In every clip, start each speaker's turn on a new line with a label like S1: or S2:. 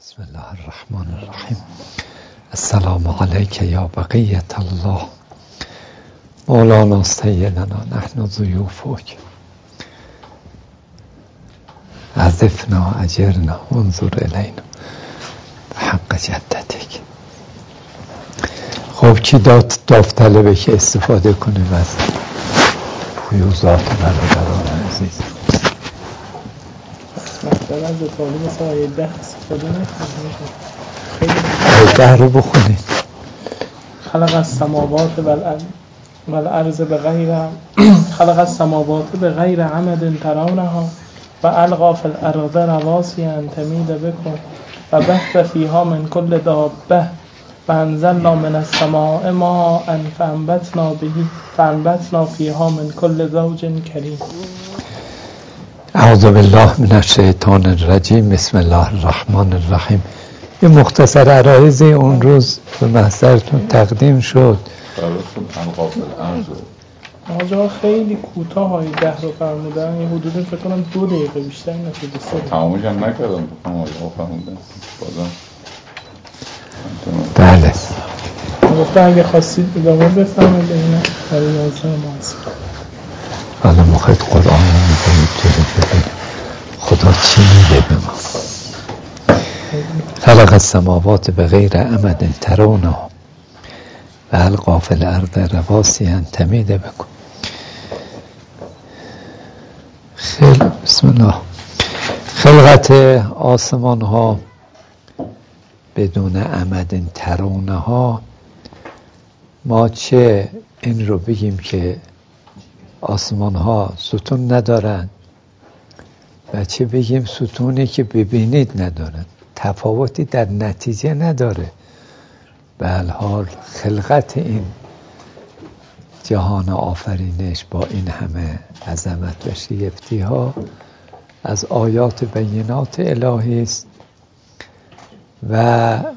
S1: بسم الله الرحمن الرحیم. السلام علیک یا بقیت الله مولانا سیدنا نحن ضیوفک عزفنا اجرنا انظر الینا حق جدتک. خب کی داوطلبه که استفاده کنیم از فیوزات برادران عزیز؟
S2: مثلا از طالب مثلا آیه 10 استفاده نکنید.
S1: آیه 10 رو بخونید.
S2: خلق السماوات والارض بغیر خلق السماوات بغیر عمد ترونها و القى فی الارض رواسي ان تمید بكم و بث فیها من کل دابه و انزلنا من السماء ماء فانبتنا فیها من کل زوج کریم.
S1: اعوذ بالله من الشیطان الرجیم. بسم الله الرحمن الرحیم. یه مختصر عرایضی اون روز به محضرتون تقدیم شد.
S2: آجا خیلی کوتاه های 10 رو فرمودن، یه حدود فکر کنم 2 دقیقه بیشتر نشده.
S3: تمامش هم نکردم بکنم آجا فرمودن بازم.
S1: بله
S2: گفتم اگه خواستید ادامه بفرمایید اینه برای لازم ما هست.
S1: حالا مخواهید قرآن رو میکنید ببینید خدا چی میده به ما. خلق السماوات بغیر عمد ترونها و القی فی الارض رواسي ان تمید بكم. بسم الله. خلقت آسمان ها بدون عمد ترونها، ما چه این رو بگیم که آسمان ها ستون ندارن و چه بگیم ستونی که ببینید ندارن، تفاوتی در نتیجه نداره. به هر حال خلقت این جهان آفرینش با این همه عظمت و شگفتی ها از آیات بینات الهی است و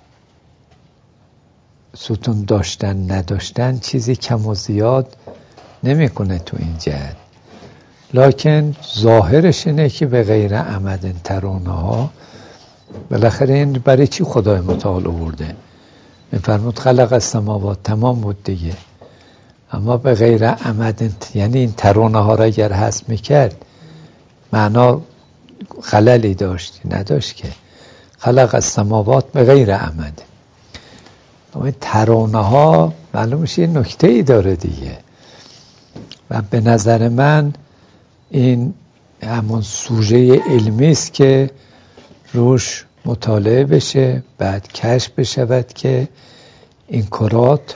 S1: ستون داشتن نداشتن چیزی کم و زیاد نمیکنه تو این جهت، لکن ظاهرش اینه که به غیر عمد ترونها، بالاخره این برای چی خدای متعال آورده؟ میفرمود خلق السماوات، تمام بود دیگه، اما به غیر عمد، یعنی این ترونه ها را اگر حذف میکرد معنا خللی داشت؟ نداشت که. خلق السماوات به غیر عمد، اما این ترونه ها معلومش یه نکته ای داره دیگه. و به نظر من این همون سوژه علمی است که روش مطالعه بشه، بعد کشف بشود که این کرات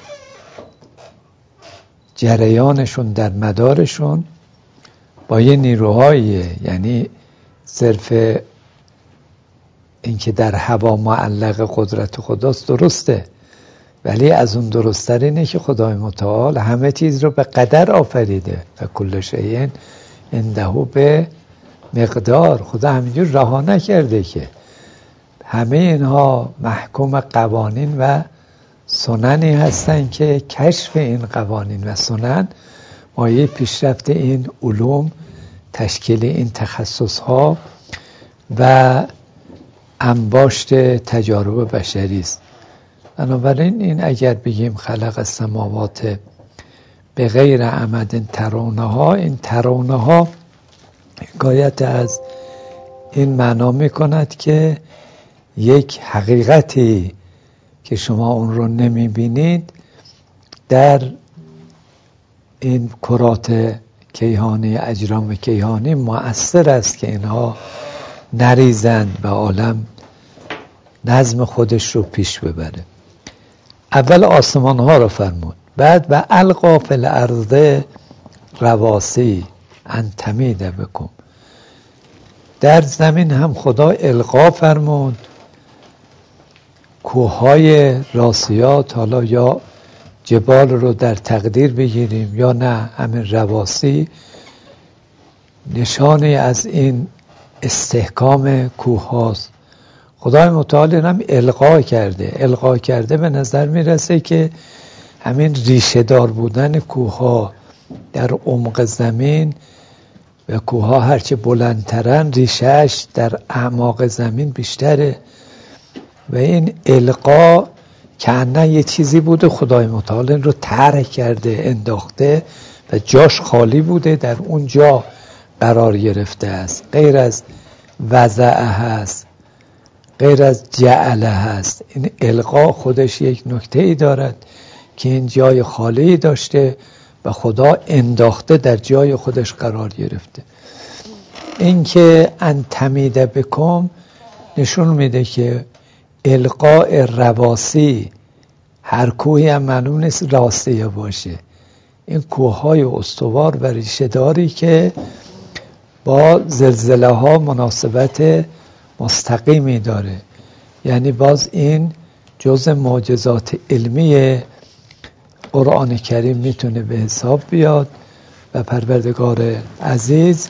S1: جریانشون در مدارشون با یه نیروهایی، یعنی صرف اینکه در هوا معلق قدرت خداست درسته، ولی از اون درست‌تر اینه که خدای متعال همه چیز رو به قدر آفریده و کل شیء عنده به مقدار. خدا همینجور رها نکرده که همه اینها محکوم قوانین و سننی هستن که کشف این قوانین و سنن مایه پیشرفت این علوم، تشکیل این تخصص ها و انباشت تجارب بشری است. بنابراین این اگر بگیم خلق السماوات به غیر عمد ترونها، این ترونها حکایت از این معنا می کند که یک حقیقتی که شما اون رو نمی بینید در این کرات کیهانی، اجرام کیهانی مؤثر است که اینها نریزند و عالم نظم خودش رو پیش ببره. اول آسمان ها رو فرمود، بعد و القی فی الارض رواسي ان تمید بكم. در زمین هم خدا القا فرمود، کوههای راسیات، حالا یا جبال رو در تقدیر بگیریم یا نه همین رواسی، نشانی از این استحکام کوه هاست. خدای متعال هم القا کرده به نظر میرسه که همین ریشه دار بودن کوه ها در عمق زمین و کوه ها هرچه بلندترن ریشهش در اعماق زمین بیشتره و این القا کنه یه چیزی بوده خدای متعال رو طرح کرده انداخته و جاش خالی بوده، در اون جا قرار گرفته است. غیر از وضعه هست، غیر از جعله هست. این القا خودش یک نکته ای دارد که این جای خالی داشته و خدا انداخته در جای خودش قرار گرفته. این که ان تمیده بکم نشون میده که القاء رواسی، هر کوهی هم معلوم نیست راسته باشه، این کوههای استوار و ریشه‌داری که با زلزله ها مناسبت مستقیمی داره، یعنی باز این جز معجزات علمی قرآن کریم میتونه به حساب بیاد و پروردگار عزیز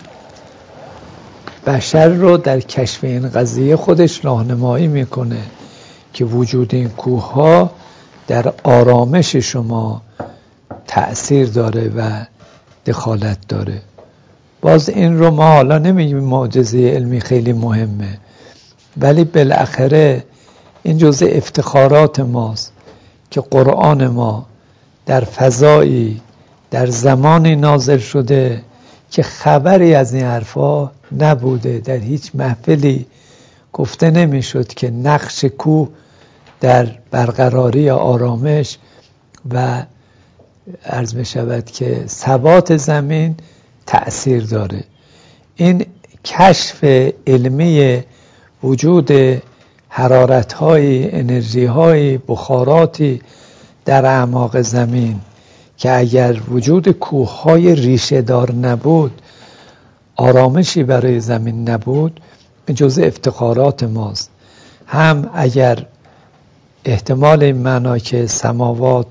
S1: بشر رو در کشف این قضیه خودش راهنمایی میکنه که وجود این کوه ها در آرامش شما تأثیر داره و دخالت داره. باز این رو ما حالا نمیگیم معجزه علمی خیلی مهمه، ولی بالاخره این جزء افتخارات ماست که قرآن ما در فضایی در زمانی نازل شده که خبری از این حرفا نبوده. در هیچ محفلی گفته نمیشد که نقش کوه در برقراری آرامش و عرض می شود که ثبات زمین تأثیر داره. این کشف علمی وجود حرارت‌های، انرژی‌های، بخاراتی در اعماق زمین که اگر وجود کوه‌های ریشه‌دار نبود، آرامشی برای زمین نبود، جزء افتخارات ماست. هم اگر احتمال این معنا که سماوات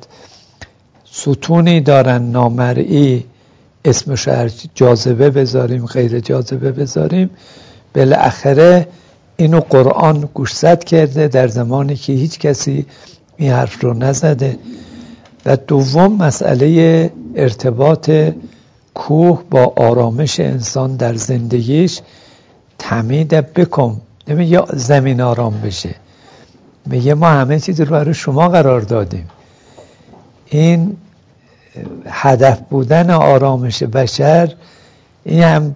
S1: ستونی دارن نامرئی، اسمش جاذبه بذاریم غیر جاذبه بذاریم، بالاخره اینو قرآن گوشزد کرده در زمانی که هیچ کسی این حرف رو نزده. و دوم مسئله ارتباط کوه با آرامش انسان در زندگیش. تمید بکن نمیگه زمین آرام بشه، میگه ما همه چیز رو برای شما قرار دادیم. این هدف بودن آرامش بشر این هم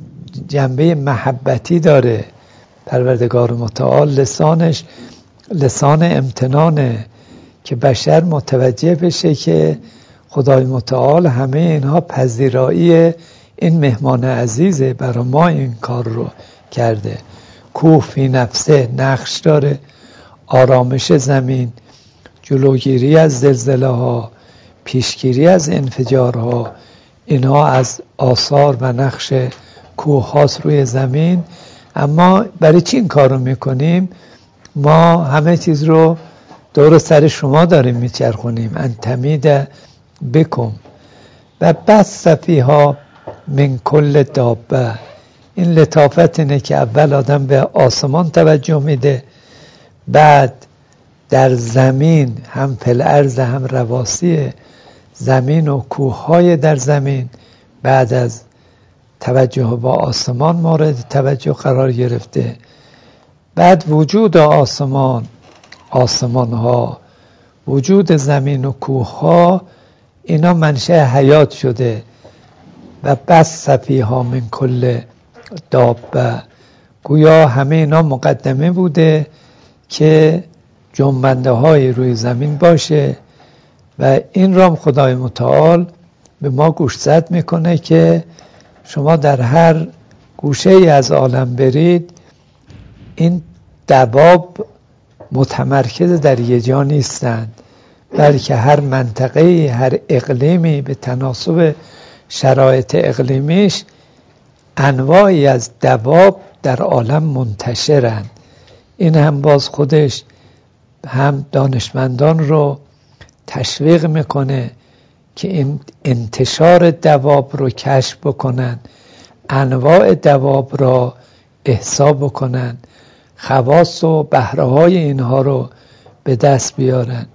S1: جنبه محبتی داره. پروردگار متعال لسانش لسان امتنانه که بشر متوجه بشه که خدای متعال همه اینها پذیرایی این مهمان عزیزه، برای ما این کار رو کرده. کوه فی نفسه نقش داره، آرامش زمین، جلوگیری از زلزله ها، پیشگیری از انفجارها، اینها از آثار و نقش کوه هاست روی زمین. اما برای چی این کار رو میکنیم؟ ما همه چیز رو دور سر شما داریم میچرخونیم. انتمید بکن و بس فیها من کل دابه. این لطافت اینه که اول آدم به آسمان توجه میده، بعد در زمین هم فلعرض هم رواسی زمین و کوههای در زمین بعد از توجه با آسمان مورد توجه قرار گرفته. بعد وجود آسمان، آسمان ها، وجود زمین و کوه ها، اینا منشأ حیات شده. و بس فیها من کل دابه، گویا همه اینا مقدمه بوده که جنبنده های روی زمین باشه. و این را خدای متعال به ما گوشزد میکنه که شما در هر گوشه ای از عالم برید، این دواب متمرکز در یه جا نیستند، بلکه هر منطقه، هر اقلیمی به تناسب شرایط اقلیمیش انواعی از دواب در عالم منتشرند. این هم باز خودش هم دانشمندان رو تشویق میکنه که این انتشار دواب رو کشف بکنن، انواع دواب را احصا بکنن، خواص و بهره‌های اینها رو به دست بیارن.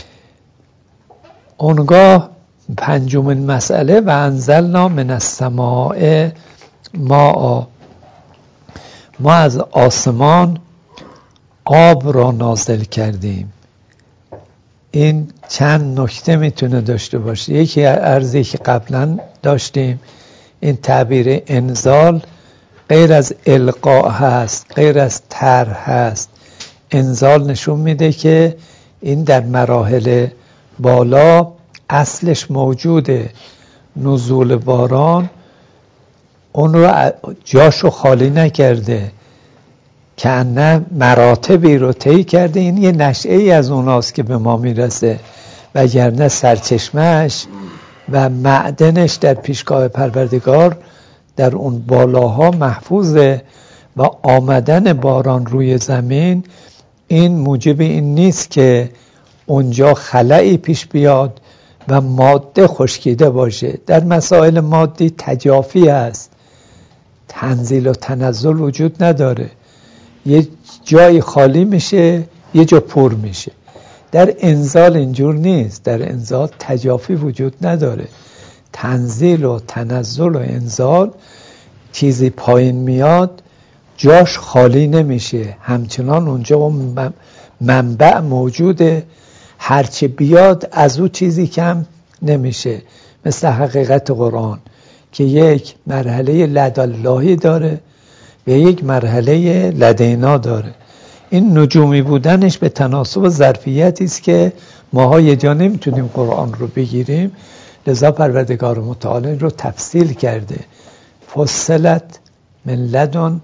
S1: اونگاه پنجمین مسئله و انزلنا من السماء ماء، ما از آسمان آب را نازل کردیم. این چند نکته میتونه داشته باشه. یکی عرضی که قبلا داشتیم، این تعبیر انزال غیر از القاء هست، غیر از طرح هست. انزال نشون میده که این در مراحل بالا اصلش موجوده. نزول باران اون رو جاشو خالی نکرده، که نه مراتبی رو طی کرده. این یه نشعه ای از اوناست که به ما میرسه، وگرنه سرچشمهش و معدنش در پیشگاه پروردگار در اون بالاها محفوظه و آمدن باران روی زمین این موجب این نیست که اونجا خلایی پیش بیاد و ماده خشکیده باشه. در مسائل مادی تجافی هست، تنزیل و تنزل وجود نداره. یه جای خالی میشه، یه جا پر میشه. در انزال اینجور نیست. در انزال تجافی وجود نداره. تنزیل و تنزل و انزال، چیزی پایین میاد جاش خالی نمیشه، همچنان اونجا منبع موجوده، هرچه بیاد از او چیزی کم نمیشه. مثل حقیقت قرآن که یک مرحله لداللهی داره و یک مرحله لدینا داره. این نجومی بودنش به تناسب ظرفیتی است که ماها یه جا نمیتونیم قرآن رو بگیریم، لذا پروردگار متعال رو تفصیل کرده. فصلت من لدن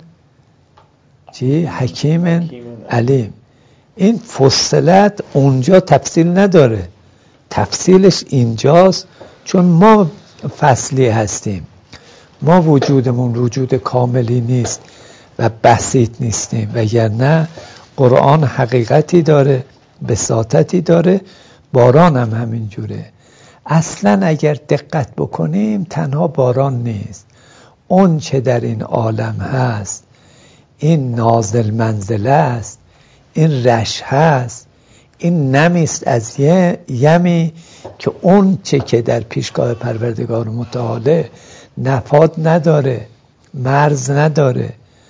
S1: حکیم علیم. این فصلت اونجا تفصیل نداره، تفصیلش اینجاست، چون ما فصلی هستیم. ما وجودمون وجود کاملی نیست و بسیط نیستیم، وگرنه قرآن حقیقتی داره، بساطتی داره. باران هم همین جوره. اصلا اگر دقت بکنیم تنها باران نیست، اون چه در این عالم هست، این نازل منزله است، این رش هست، این نمیست از یمی که اون چه که در پیشگاه پروردگار متعاله نفاد نداره، مرز نداره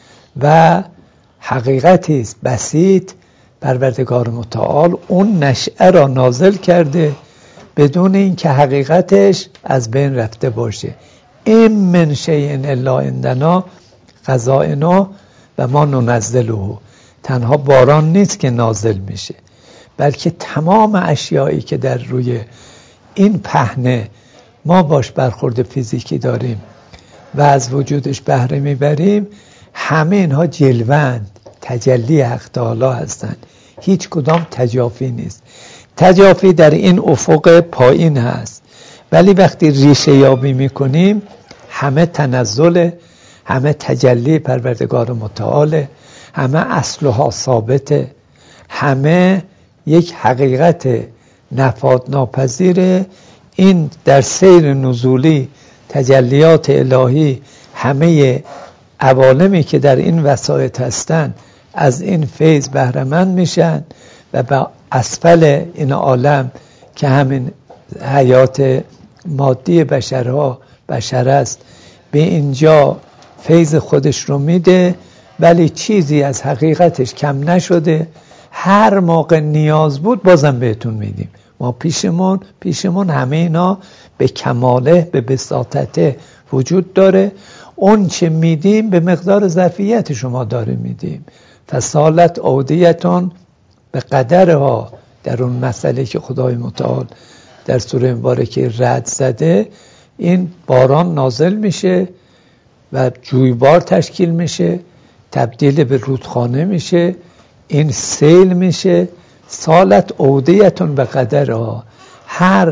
S1: و حقیقتی است بسیط. پروردگار متعال اون نشأه را نازل کرده بدون اینکه حقیقتش از بین رفته باشه. این من شیء الا عندنا خزائنه و ما ننزله. تنها باران نیست که نازل میشه، بلکه تمام اشیایی که در روی این پهنه ما باش برخورد فیزیکی داریم و از وجودش بهره میبریم، همه اینها جلوند، تجلی حق تعالی هستند. هیچ کدام تجافی نیست. تجافی در این افق پایین هست، ولی وقتی ریشه یابی میکنیم همه تنزل، همه تجلی پروردگار متعال، همه اصلها ثابته، همه یک حقیقت نفاد ناپذیره. این در سیر نزولی تجلیات الهی، همه عوالمی که در این وسایط هستند از این فیض بهره‌مند میشن و به اسفل این عالم که همین حیات مادی بشر است، به اینجا فیض خودش رو میده، ولی چیزی از حقیقتش کم نشده. هر موقع نیاز بود بازم بهتون میدیم. ما پیشمون همه اینا به کماله، به بساطته وجود داره. اون چه میدیم به مقدار ظرفیت شما داره میدیم. فسالت اودیتون به قدرها، در اون مسئله که خدای متعال در سوره مبارکه رعد زده، این باران نازل میشه و جویبار تشکیل میشه، تبدیل به رودخانه میشه، این سیل میشه. سالت اودیتون به قدرها، هر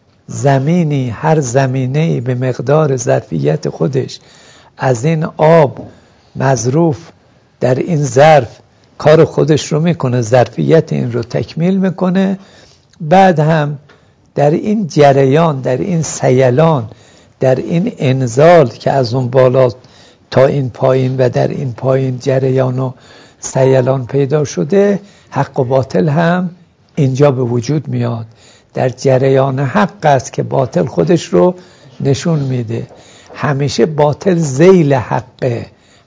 S1: زمینی، هر زمینه‌ای به مقدار ظرفیت خودش از این آب مظروف در این ظرف کار خودش رو میکنه، ظرفیت این رو تکمیل میکنه. بعد هم در این جریان، در این سیلان، در این انزال که از اون بالا تا این پایین و در این پایین جریان و سیلان پیدا شده، حق و باطل هم اینجا به وجود میاد. در جریان حق است که باطل خودش رو نشون میده. همیشه باطل ذیل حقه،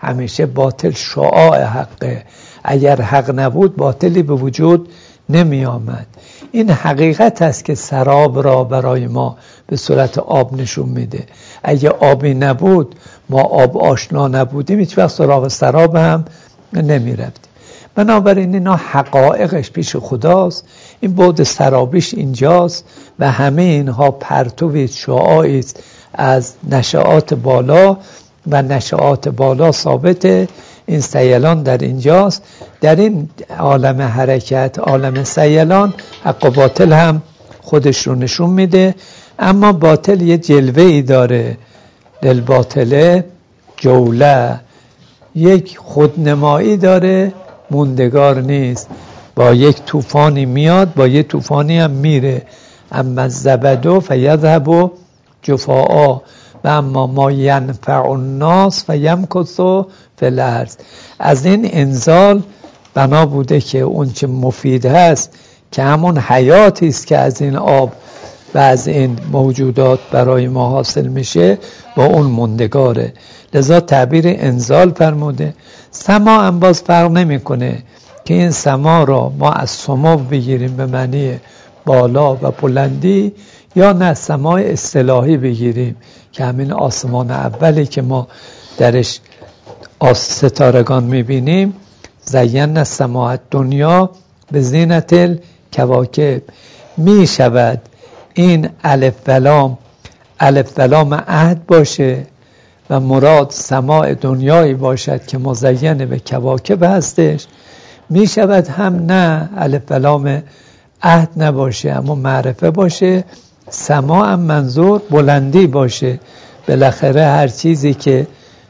S1: همیشه باطل شعاع حقه. اگر حق نبود باطلی به وجود نمی آمد. این حقیقت است که سراب را برای ما به صورت آب نشون میده. اگه آبی نبود، ما آب آشنا نبودیم، هیچ وقت سراغ سراب هم نمی رفتیم. بنابراین اینا حقایقش پیش خداست، این بعد سرابیش اینجاست و همه اینها پرتوی شعاعی است از نشعات بالا و نشعات بالا ثابته. این سیلان در اینجاست. در این عالم حرکت، عالم سیلان، حق و باطل هم خودش رو نشون میده. اما باطل یه جلوه‌ای داره، للباطله جوله، یک خودنمایی داره، موندگار نیست. با یک طوفانی میاد، با یک طوفانی هم میره. اما الزبد فیذهب جفاء و اما ما ینفع الناس فیمکث فی الارض. از این انزال بنا بوده که اون چه مفید هست که همون حیاتی است که از این آب و از این موجودات برای ما حاصل میشه، با اون موندگاره. لذا تعبیر انزال فرموده. سما هم باز فرق نمیکنه که این سما را ما از سمو بگیریم به معنی بالا و بلندی، یا نه سمای اصطلاحی بگیریم که همین آسمان اولی که ما درش ستارگان میبینیم. زین السماء الدنیا به زینت الکواکب. میشود این الف و لام عهد باشه و مراد سماع دنیایی باشد که مزین به کواکب هستش. می شود هم نه الف و لام عهد نباشه اما معرفه باشه. سماع هم منظور بلندی باشه. بالاخره هر چیزی که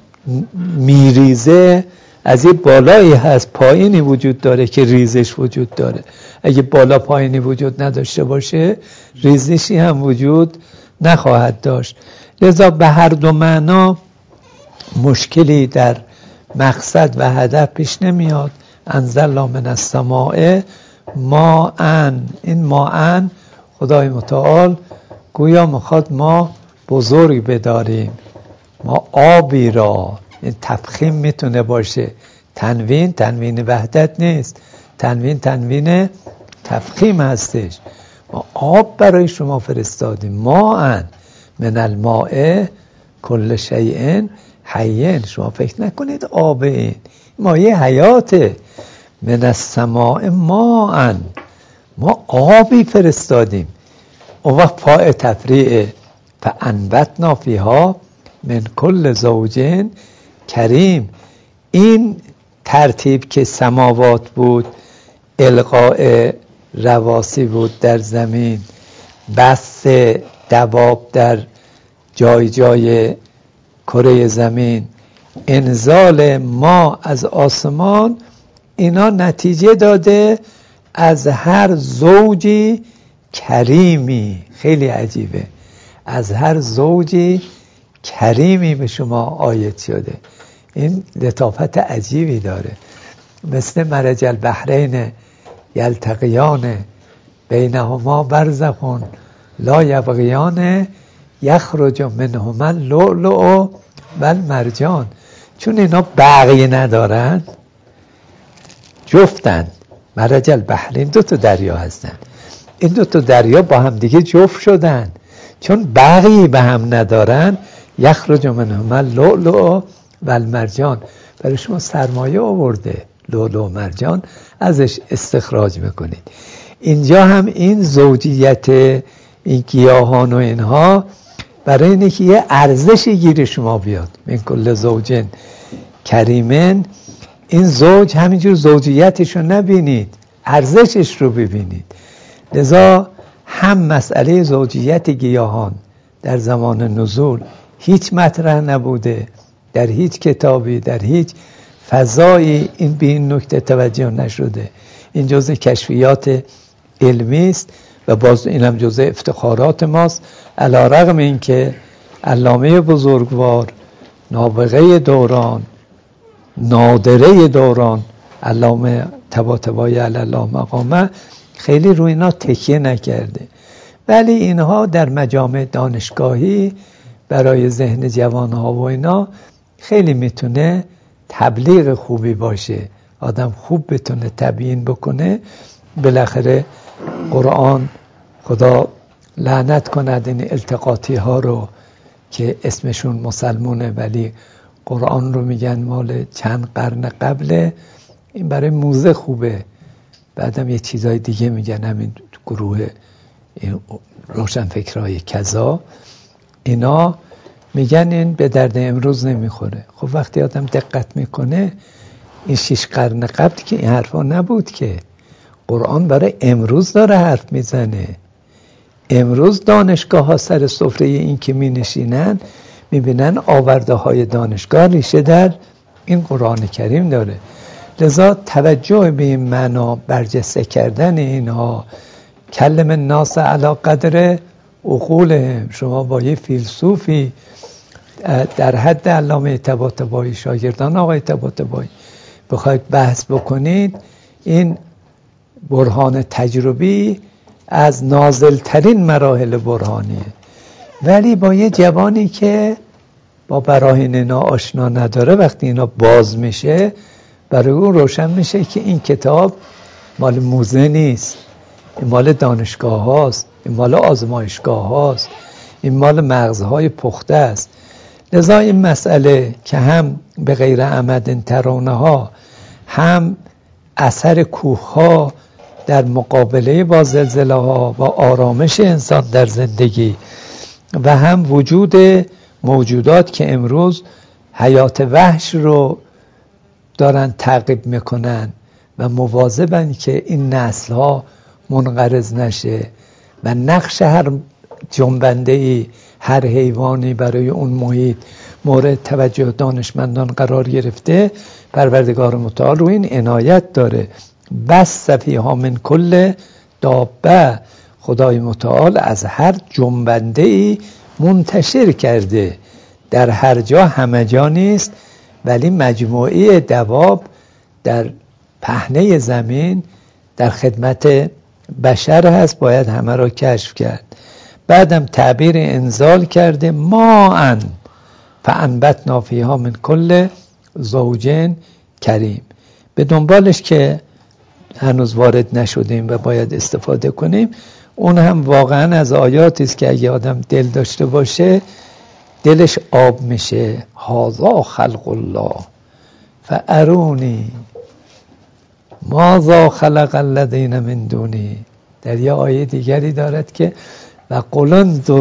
S1: میریزه از این بالایی هست، پایینی وجود داره که ریزش وجود داره. اگه بالا پایینی وجود نداشته باشه، ریزشی هم وجود نخواهد داشت. لذا به هر دو معنا مشکلی در مقصد و هدف پیش نمیاد. انزلنا من السماء ماء. این ماء خدای متعال گویا میخواد ما بزرگ بداریم، ما آبی را. این تفخیم میتونه باشه. تنوین وحدت نیست، تنوین تفخیم هستش. ما آب برای شما فرستادیم. ماء من الماء کل شیء حی. شما فکر نکنید آب، این مایه حیاته. من السماء ماء، ما آبی فرستادیم. اون وقت پای تفریع فانبتنا فیها من کل زوج کریم. این ترتیب که سماوات بود، القاء رواسی بود در زمین، بث دواب در جای جای کره زمین، انزال ما از آسمان، اینا نتیجه داده از هر زوجی کریمی. خیلی عجیبه، از هر زوجی کریمی به شما آید شده. این لطافت عجیبی داره. مثل مرج البحرین یلتقیان بینهما برزخ لا یبغیان یخرج منهما اللؤلؤ والمرجان. چون اینا بغی ندارن، جفتن. مرج البحرین 2 تا دریا هستن. این 2 تا دریا با هم دیگه جفت شدن. چون بغی به هم ندارن، یخرج منهما اللؤلؤ والمرجان. برای شما سرمایه آورده، لؤلؤ و مرجان، ازش استخراج میکنید. اینجا هم این زوجیت این گیاهان و اینها برای اینه که یه ارزشی گیر شما بیاد. من کل زوجین کریمن. این زوج همینجور زوجیتش رو نبینید، ارزشش رو ببینید. لذا هم مسئله زوجیت گیاهان در زمان نزول هیچ مطرح نبوده، در هیچ کتابی، در هیچ فضایی این به این نکته توجه نشده. این جزء کشفیات علمی است و باز اینم جزء افتخارات ماست. علی رغم این که علامه بزرگوار، نابغه دوران، نادره دوران، علامه طباطبایی علی الله مقامه، خیلی روی اینا تکیه نکرده، ولی اینها در مجامع دانشگاهی برای ذهن جوانها و اینا خیلی میتونه تبلیغ خوبی باشه، آدم خوب بتونه تبیین بکنه، بالاخره قرآن، خدا لعنت کند این التقاطی ها رو که اسمشون مسلمونه ولی قرآن رو میگن مال چند قرن قبله، این برای موزه خوبه. بعدم یه چیزای دیگه میگن، همین گروه روشنفکرهای کذا اینا میگن این به درد امروز نمیخوره. خب وقتی آدم دقت میکنه این 6 قرن قبل که این حرفا نبود، که قرآن برای امروز داره حرف میزنه. امروز دانشگاه ها سر سفره این که می نشینن میبینن آورده های دانشگاه ریشه در این قرآن کریم داره. لذا توجه به این معنا برجسته کردن اینها، کلم الناس علی قدر عقولهم، شما با یه فیلسوفی در حد علامه طباطبایی، شاگردان آقای طباطبایی بخواید بحث بکنید، این برهان تجربی از نازلترین مراحل برهانیه، ولی با یه جوانی که با براهین اینا آشنا نداره، وقتی اینا باز میشه برای اون روشن میشه که این کتاب مال موزه نیست، این مال دانشگاه هاست، این مال آزمایشگاه هاست، این مال مغزهای پخته است. لذا این مسئله که هم به غیر عمد ترانه ها، هم اثر کوه ها در مقابله با زلزله ها و آرامش انسان در زندگی، و هم وجود موجودات که امروز حیات وحش رو دارن تعقیب میکنن و مواظبن که این نسل ها منقرض نشه و نقش هر جنبنده‌ای، هر حیوانی برای اون محیط مورد توجه دانشمندان قرار گرفته، پروردگار متعال رو این عنایت داره. بس فیها من کل دابه، خدای متعال از هر جنبنده‌ای منتشر کرده، در هر جا همه جا نیست، ولی مجموعه دواب در پهنه زمین در خدمت بشر هست، باید همه را کشف کرد. بعدم تعبیر انزال کرده، ماء فانبتنا فیها من کل زوج کریم. به دنبالش که هنوز وارد نشدیم و باید استفاده کنیم، اون هم واقعا از آیاتی است که اگه آدم دل داشته باشه دلش آب میشه. هذا خلق الله فارونی ماذا خلق الذین من دونی. در یه آیه دیگری دارد که و قل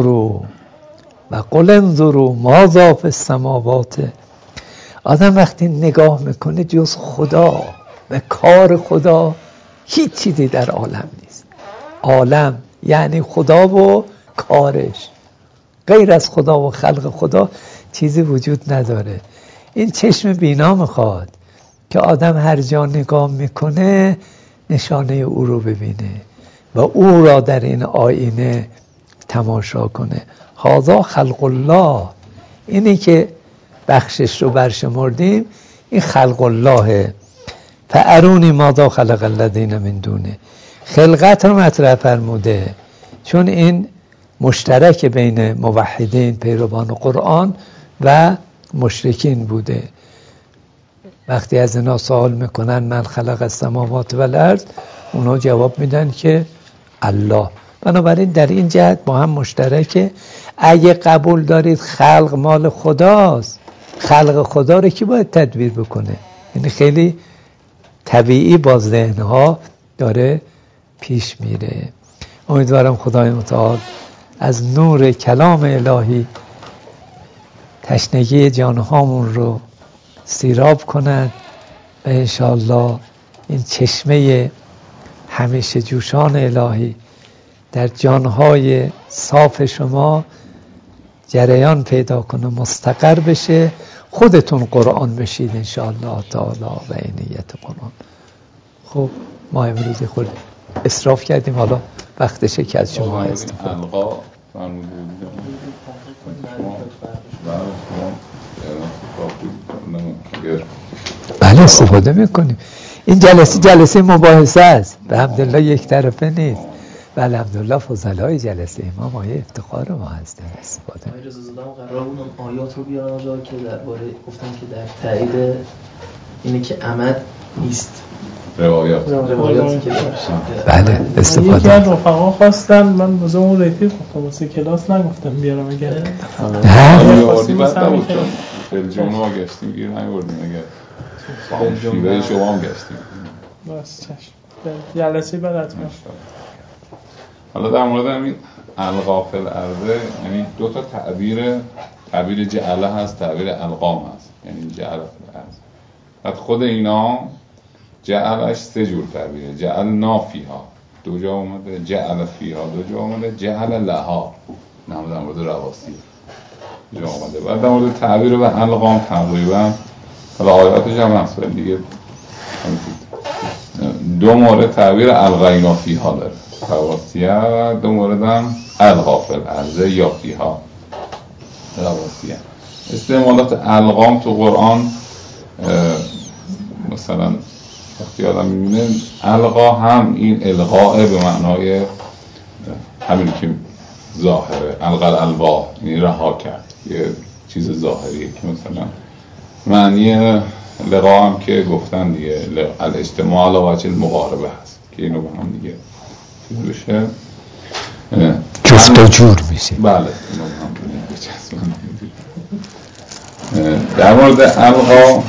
S1: انظروا ماذا فی السماوات. آدم وقتی نگاه میکنه جز خدا و کار خدا هیچ چیزی در عالم نیست. عالم یعنی خدا و کارش، غیر از خدا و خلق خدا چیزی وجود نداره. این چشم بینا میخواد که آدم هر جا نگاه میکنه نشانه او رو ببینه و او را در این آینه تماشا کنه. هذا خلق الله، اینی که بخشش رو برشمردیم، این خلق الله. فارونی ماذا خلق الذین من دونه، خلقت رو مطرح فرموده، چون این مشترک بین موحدین پیروان قرآن و مشرکین بوده. وقتی از اینا سوال میکنن من خلق السماوات و الارض، اونا جواب میدن که الله. بنابراین در این جهت با هم مشترکه. اگه قبول دارید خلق مال خداست، خلق خدا رو کی باید تدبیر بکنه؟ یعنی خیلی طبیعی با ذهنها داره پیش میره. امیدوارم خدای متعال از نور کلام الهی تشنگی جانهامون رو سیراب کند و انشاءالله این چشمه همیشه جوشان الهی در جانهای صاف شما جریان پیدا کنه، مستقر بشه، خودتون قرآن بشید انشاءالله تعالی و عینیت قرآن. خب ما امروز خود اسراف کردیم، حالا وقتشه که از شما استفاده بله استفاده میکنیم. این جلسه مباحثه است، به حمدالله یک طرفه نیست. و الحمدلله فضلای جلسه امام آیه افتخار ما هستن استفاده.
S4: آقای رضا زاده قرار بود اون آیات رو بیارن اونجا که درباره گفتن که در تایید اینه که عمد نیست روایاتی که
S1: بله استفاده.
S2: یکی از رفقا خواستن، من بازه اون رفیق گفتم واسه کلاس نگفتم بیارم اگر
S3: نه آوردی بعد نبود بلژیوم ما گشتیم گیر نیوردیم اگر شیوه شما هم گشتیم
S2: بس چشم جلسه بعد حتما.
S3: حالا در مورد همین القا فی الارض، یعنی دو تا تعبیر جعله هست، تعبیر القام هست، یعنی جعل فی الارض. بعد خود اینا جعلش سه جور تعبیره. جعل نافیها دو جا اومده، جعل فیها دو جا اومده، جعل لها نام در مورد رواسی جا اومده. بعد در مورد تعبیر و القام تقریبا حالا آیاتش هم هست دیگه دو مورد تعبیر الغینا فیها داره رواسیه، و دو مورد هم القا فی الارض یا فیها رواسیه. استعمالات القام تو قرآن مثلا وقتی آدم میبینه القا هم این القاء به معنای همین که ظاهره، القا الالوا یعنی رها کرد یه چیز ظاهریه که مثلا معنی لقا هم که گفتن دیگه الاجتماع علی وجه المقاربه هست که اینو با هم دیگه بشه
S1: جفت و جور میشه.
S3: بله اینو با هم دیگه. در مورد القا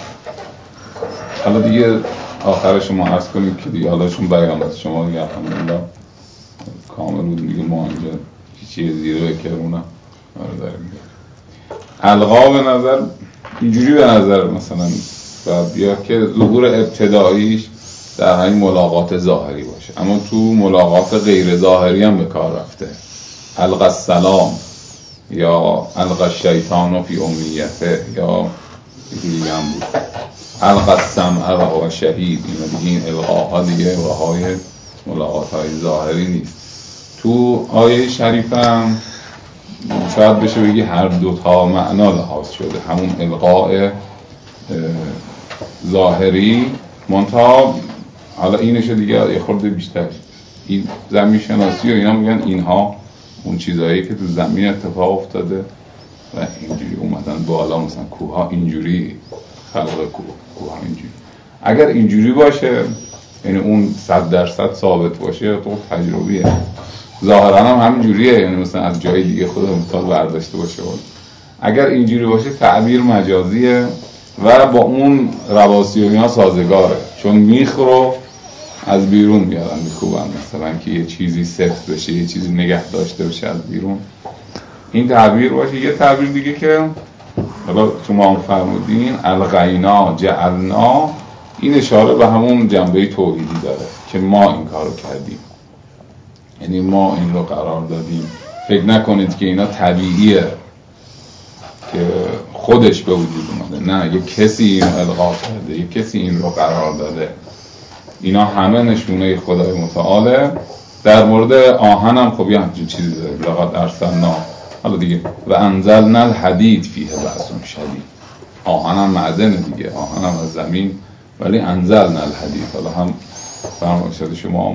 S3: حالا دیگه آخرش شما عرض کنید که دیگه حالا شما بیانات شما دیگه الحمدلله کامل بود دیگه، ما اینجا چیزی زیره بکرونم داریم. القا به نظر اینجوری به نظر مثلا بیا که ظهور ابتداییش در همین ملاقات ظاهری باشه، اما تو ملاقات غیر ظاهری هم به کار رفته. القا السلام یا القا الشیطان فی امیته یا دیگه هم بود القا السمع و هو شهید. این القاها دیگه القاهای ملاقات های ظاهری نیست. تو آیه شریف هم شاید بشه بگی هر دوتا معنا لحاظ شده، همون القاء ظاهری منتها حالا اینشه دیگه یه خورده بیشتر این زمین شناسی و اینا میگن اینها اون چیزایی که تو زمین اتفاق افتاده و اینجوری اومدن بالا، مثلا کوها اینجوری خلق کوها اینجوری. اگر اینجوری باشه یعنی اون 100% ثابت باشه تو تجربیه، ظاهرا هم همینجوریه، یعنی مثلا از جای دیگه خود مثال برداشته باشه. اگر اینجوری باشه تعبیر مجازیه و با اون رواسی و اینا سازگاره، چون میخ رو از بیرون میارن میکوبن، مثلا که یه چیزی سفت بشه، یه چیزی نگه داشته بشه از بیرون، این تعبیر باشه. یه تعبیر دیگه که حالا شما هم فرمودین الغینا جعلنا، این اشاره به همون جنبه توحیدی داره که ما این کارو کردیم، یعنی ما این رو قرار دادیم. فکر نکنید که اینا طبیعیه که خودش به وجود اومده، نه، یه کسی این القا کرده، یه کسی این رو قرار داده. اینا همه نشونه خدای متعاله. در مورد آهن هم خب یه همچین چیزی داره، لقد ارسلنا، حالا دیگه و انزلنا الحدید فیه بأس شدید. آهن هم معدن دیگه، آهن هم از زمین، ولی انزلنا الحدید. حالا هم فرمایشات شما هم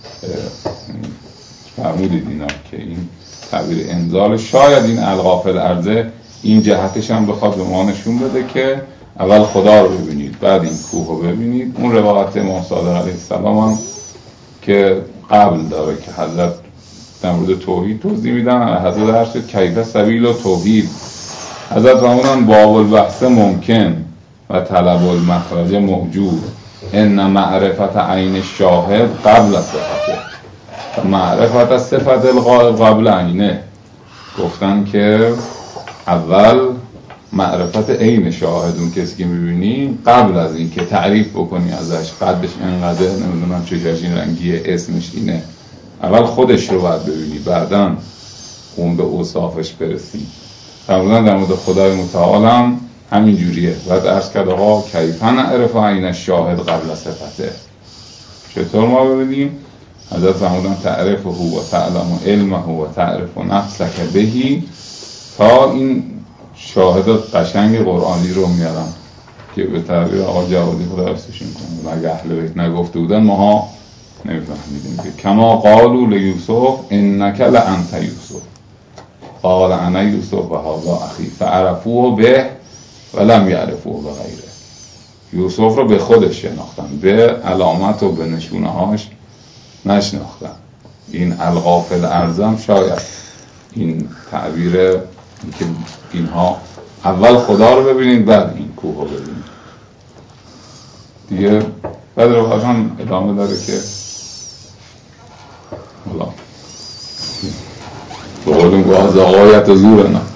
S3: فرمودید اینا که این تعبیر انزال شاید این القا فی الارض این جهتش هم بخواد به ما نشون بده که اول خدا رو ببینید بعد این کوه رو ببینید. اون روایت امام صادق علیه السلام هم که قبل داره که حضرت در مورد توحید توضیح میدن، حضرت هرشد کیف سبیل و توحید، حضرت فرمودن باب البحث ممکن و طلب المخرج موجود، ان معرفت عین الشاهد قبل صفته معرفت صفت الغائب قبل عینه. گفتن که اول معرفت عین شاهد، اون کسی که میبینی، قبل از این که تعریف بکنی ازش، قدش انقدر، نمیدونم چشاش این رنگیه، اسمش اینه، اول خودش رو باید ببینی بعداً اون به اوصافش برسی. فرمودن در مورد خدای متعال هم همین جوریه. بعد عرض کرد آقا کیفاً نعرف عین الشاهد قبل صفته، چطور ما ببینیم؟ حضرت فرمودن تعرفه و تعلم علمه و تعرف نفسک بهی، تا این شاهد قشنگ قرآنی رو میارم که به تعبیر آقا جوادی خدا حفظشون کنه، اگه اهل بیت نگفته بودن ماها نمیفهمیدیم که کما قالوا لیوسف انک لانت یوسف قال انا یوسف و هذا اخی فعرفوه به ولم یعرفوه به غیره. یوسف رو به خودش شناختن، به علامت و به نشونه هاش نشناختن. این الغافل ارزم شاید این تعبیر که اینها اول خدا رو ببینید بعد این کوه رو ببینید دیگه. بعد رو باشن ادامه داره که حالا بقولیم گواه غایت زور نه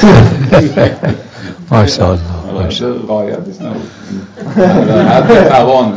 S1: ماشاءالله
S3: غایتش نبود حد توان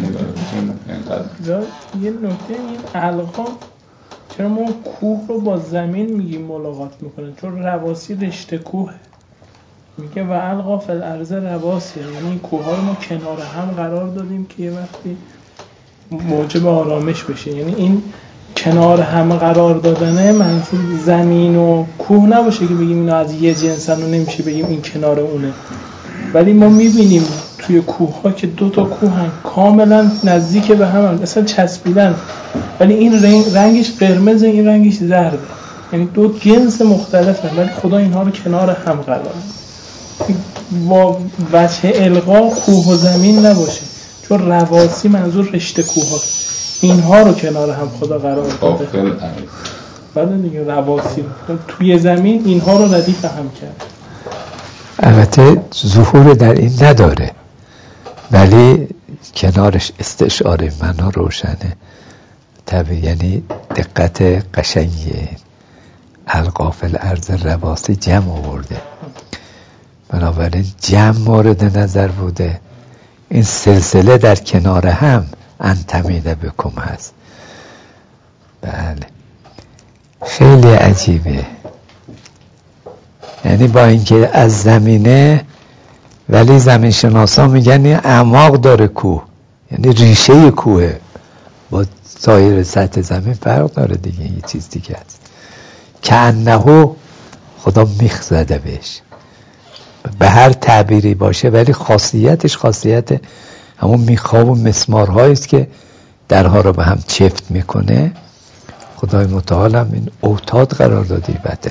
S2: یه نکته این القا چرا ما کوه رو با زمین میگیم ملاقات میکنه؟ چون رواسی رشته کوه میگه و القا فی الارض رواسی، یعنی این کوه ها رو ما کنار هم قرار دادیم که یه وقتی موجب آرامش بشه. یعنی این کنار هم قرار دادنه منظور زمین و کوه نباشه که بگیم اینا از یه جنسن و نمیشه بگیم این کنار اونه. ولی ما میبینیم توی کوه ها که دو تا کوه هم کاملا نزدیک به هم اصلا چسبیدن، ولی این رنگش قرمز، این رنگش زرده، یعنی دو جنس مختلفه ولی خدا اینها رو کنار هم قرار داد. با وجه القا کوه و زمین نباشه، چون رواسی منظور رشته کوه ها، اینها رو کنار هم خدا قرار داده. بعد دیگه رواسی توی زمین اینها رو ردیف هم کرد.
S1: البته ظهور در این نداره ولی کنارش استشعار معنا روشنه طبیعی، یعنی دقت قشنگیه. القا فی الارض رواسی جمع آورده، بنابراین جمع مورد نظر بوده. این سلسله در کنار هم انتمیده بکم هست. بله خیلی عجیبه، یعنی با اینکه از زمینه ولی زمین شناسا میگن این اعماق داره کوه، یعنی ریشه کوه با سایر سطح زمین فرق داره دیگه، یه چیز دیگه است. که انهو خدا میخ زده بهش، به هر تعبیری باشه ولی خاصیتش خاصیت همون میخا و مسمارهایی است که درها رو به هم چفت میکنه. خدای متعال هم این اوتاد قرار دادی بعد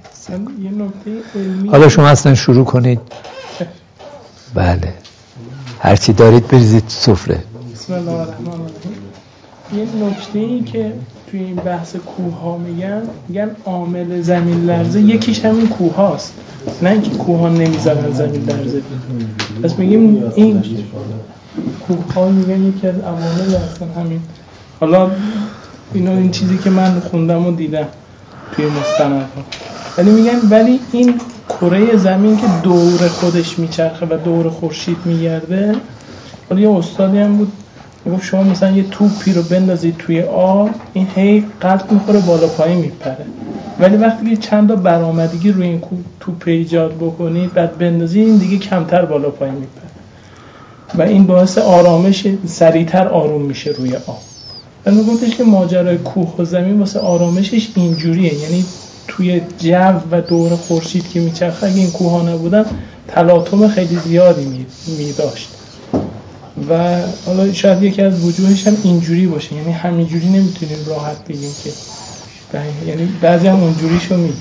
S1: دیدی. حالا شما اصلا شروع کنید. بله هرچی دارید بریزید سفره.
S2: بسم الله الرحمن الرحیم. یه نکته ای که توی این بحث کوه ها میگن عامل زمین لرزه یکیش همین کوه هاست، نه اینکه کوه ها نمیذارن زمین لرزه بید. پس میگیم این کوه ها میگن یکی از عوامل هستن همین. حالا این چیزی که من خوندم و دیدم توی مستندها، ولی میگن ولی این کره زمین که دور خودش میچرخه و دور خورشید میگرده. حالا یه استادی هم بود میگفت شما مثلا یه توپی رو بندازید توی آب، این هی قلط میخوره بالا پایین میپره، ولی وقتی که چند تا برآمدگی روی این توپ ایجاد بکنید بعد بندازید این دیگه کمتر بالا پایین میپره و این باعث آرامش سریعتر آروم میشه روی آب. من میگفتش که ماجرای کوه و زمین واسه آرامشش اینجوریه، یعنی توی جو و دور خورشید که میچرخه اگه این کوه ها نبودن تلاطم خیلی زیادی میداشت و حالا شاید یکی از وجوهش هم اینجوری باشه، یعنی همینجوری نمیتونیم راحت بگیم که یعنی بعضی هم اونجوریشو میگه.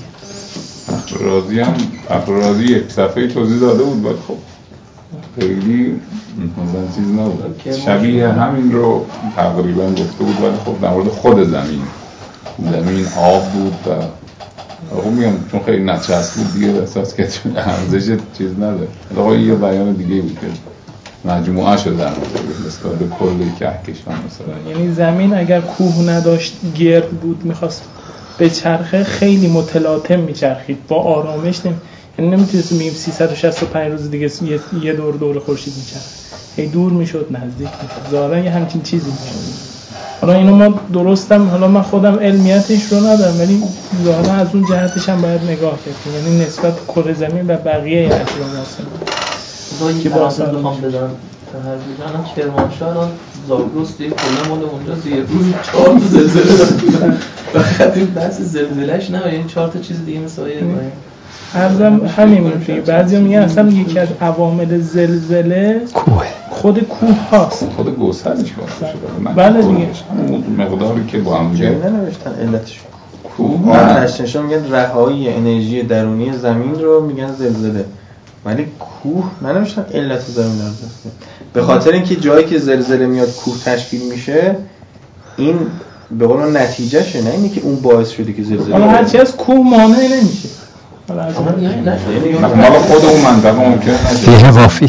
S3: افرازی یک صفحه توضیح داده بود ولی خب خیلی مثلا چیز نبود، شبیه همین رو تقریبا گفته بود ولی خب در مورد خود زمین آب بود و خب میگم چون خیلی نچسب بود دیگه احساس که ارزش چیز نداره. آقا یه بیان دیگه بود که مجموعه شده در مورد نسبت به کل کهکشان مثلا،
S2: یعنی زمین اگر کوه نداشت گرد بود میخواست به چرخه خیلی متلاطم میچرخید با آرامش، یعنی نمیتونستیم بگیم 365 روز دیگه یه دور خورشید میچرخه، هی دور میشد نزدیک میشد، ظاهرا یه همچین چیزی میشد. حالا اینو ما درستم، حالا من خودم علمیتش رو ندارم ولی ظاهرا از اون جهتش هم باید نگاه کنیم، یعنی نسبت کره زمین و بقیه اجرام هستن
S4: که با اصلا بخوام بدم تحریزن کرمانشاه الان زاگرس دیگه کلا مال اونجا زیر روز 4 تا زلزله دارن. فقط این بحث زلزلهش نه، یعنی 4 تا چیز دیگه مثل
S2: همین میگه. بعضی میگن اصلا یکی از عوامل زلزله خود کوه هاست،
S3: خود گوسفندش باشه.
S2: بله دیگه
S3: مقداری که با هم دیگه
S4: ننوشتن علتش کوه نشون میگن رهایی انرژی درونی زمین رو میگن زلزله، ولی کوه ننوشتن علت زمین رو. به خاطر اینکه جایی که زلزله میاد کوه تشکیل میشه، این به قول نتیجهشه، نه اینی که اون باعث شده که زلزله.
S2: حالا هرچی از کوه مانع نمیشه.
S3: حالا خود اون منطقه ممکنه
S1: فیه مافی.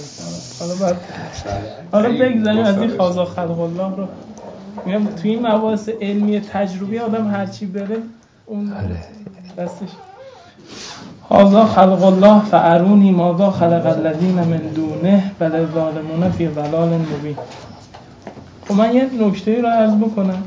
S2: حالا بگذاریم از این خازا خلق الله رو. میگم توی این مباحث علمی تجربی آدم هرچی بره اون دستش. خازا خلق الله فارونی ماذا خلق الذین من دونه بل ظالمون فی ضلال مبین. خب من یه نکته رو عرض بکنم.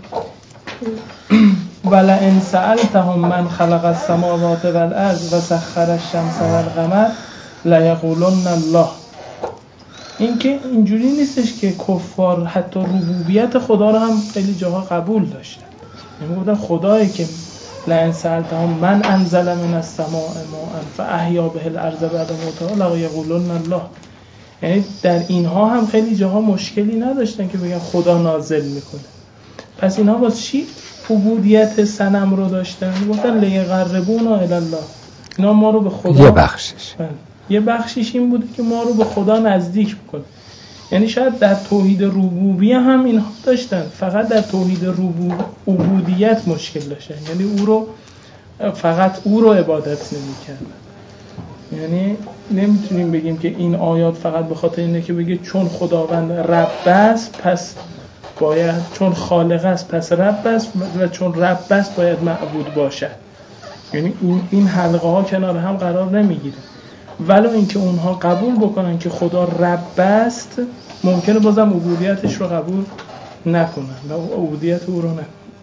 S2: ولئن سألتهم من خلق السماوات والارض و سخر الشمس والقمر لیقولن الله. این که اینجوری نیستش که کفار حتی ربوبیت خدا رو هم خیلی جاها قبول داشتن. میگفتن خدایی که لئن سألتهم من انزل من السماء ماء فاحیا به الارض بعد موتها لیقولن الله. یعنی در اینها هم خیلی جاها مشکلی نداشتن که بگن خدا نازل میکنه. پس اینها واسه چی عبودیت صنم رو داشتن؟ گفتن لیقربونا الی الله. اینا ما رو به خدا یه بخشش این بوده که ما رو به خدا نزدیک بکنه. یعنی شاید در توحید ربوبیه هم اینها داشتن، فقط در توحید عبودیت مشکل داشتن. یعنی فقط او رو عبادت نمی‌کردن. یعنی نمیتونیم بگیم که این آیات فقط به خاطر اینه که بگه چون خداوند رب است پس باید، چون خالق است پس رب است و چون رب است باید معبود باشد. یعنی این حلقه ها کنار هم قرار نمیگیره. ولو اینکه اونها قبول بکنن که خدا رب است، ممکنه بازم عبودیتش رو قبول نکنن و عبودیت او رو نکنن.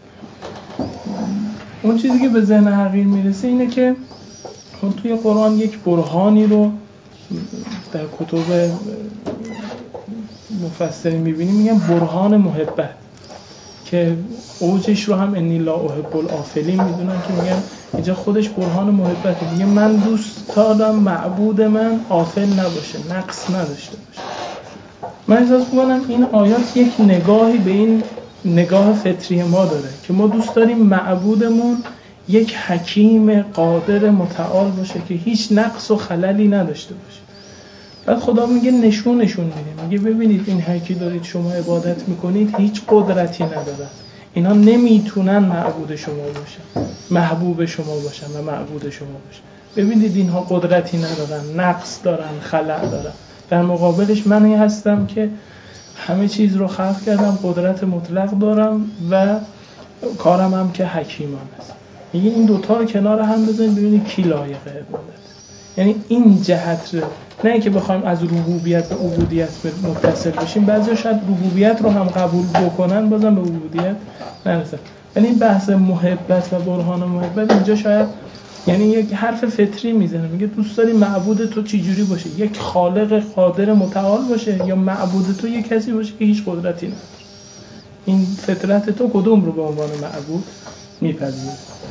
S2: اون چیزی که به ذهن حقیر میرسه اینه که توی قرآن یک برهانی رو در کتب مفسرین میبینیم، میگن برهان محبت، که اوجش رو هم انی لا احب الافلین میدونن که میگن اینجا خودش برهان محبته. میگه من دوست دارم معبود من غافل نباشه، نقص نداشته باشه. من احساس میکنم این آیات یک نگاهی به این نگاه فطری ما داره که ما دوست داریم معبودمون یک حکیم قادر متعال باشه که هیچ نقص و خللی نداشته باشه. بعد خدا میگه نشونشون میده، میگه ببینید این هرکی دارید شما عبادت میکنید هیچ قدرتی ندارن، اینا نمیتونن معبود شما باشن، محبوب شما باشن و معبود شما باشن. ببینید اینها قدرتی ندارن، نقص دارن، خلأ دارن. در مقابلش من هستم که همه چیز رو خلق کردم، قدرت مطلق دارم و کارم هم که حکیمان است. میگه این دوتا رو کنار هم بزنید ببینید کی لایق عبادت. یعنی این جهت رو، نه که بخوایم از ربوبیت به عبودیت متصل بشیم. بعضیا شاید ربوبیت رو هم قبول بکنن بازم به عبودیت نرسن. ولی این بحث محبت و برهان محبت اینجا شاید یعنی یک حرف فطری میزنه، میگه دوست داری معبود تو چی جوری باشه؟ یک خالق قادر متعال باشه یا معبود تو یک کسی باشه که هیچ قدرتی نداره؟ این فطرت تو کدوم رو به عنوان معبود میپذیره؟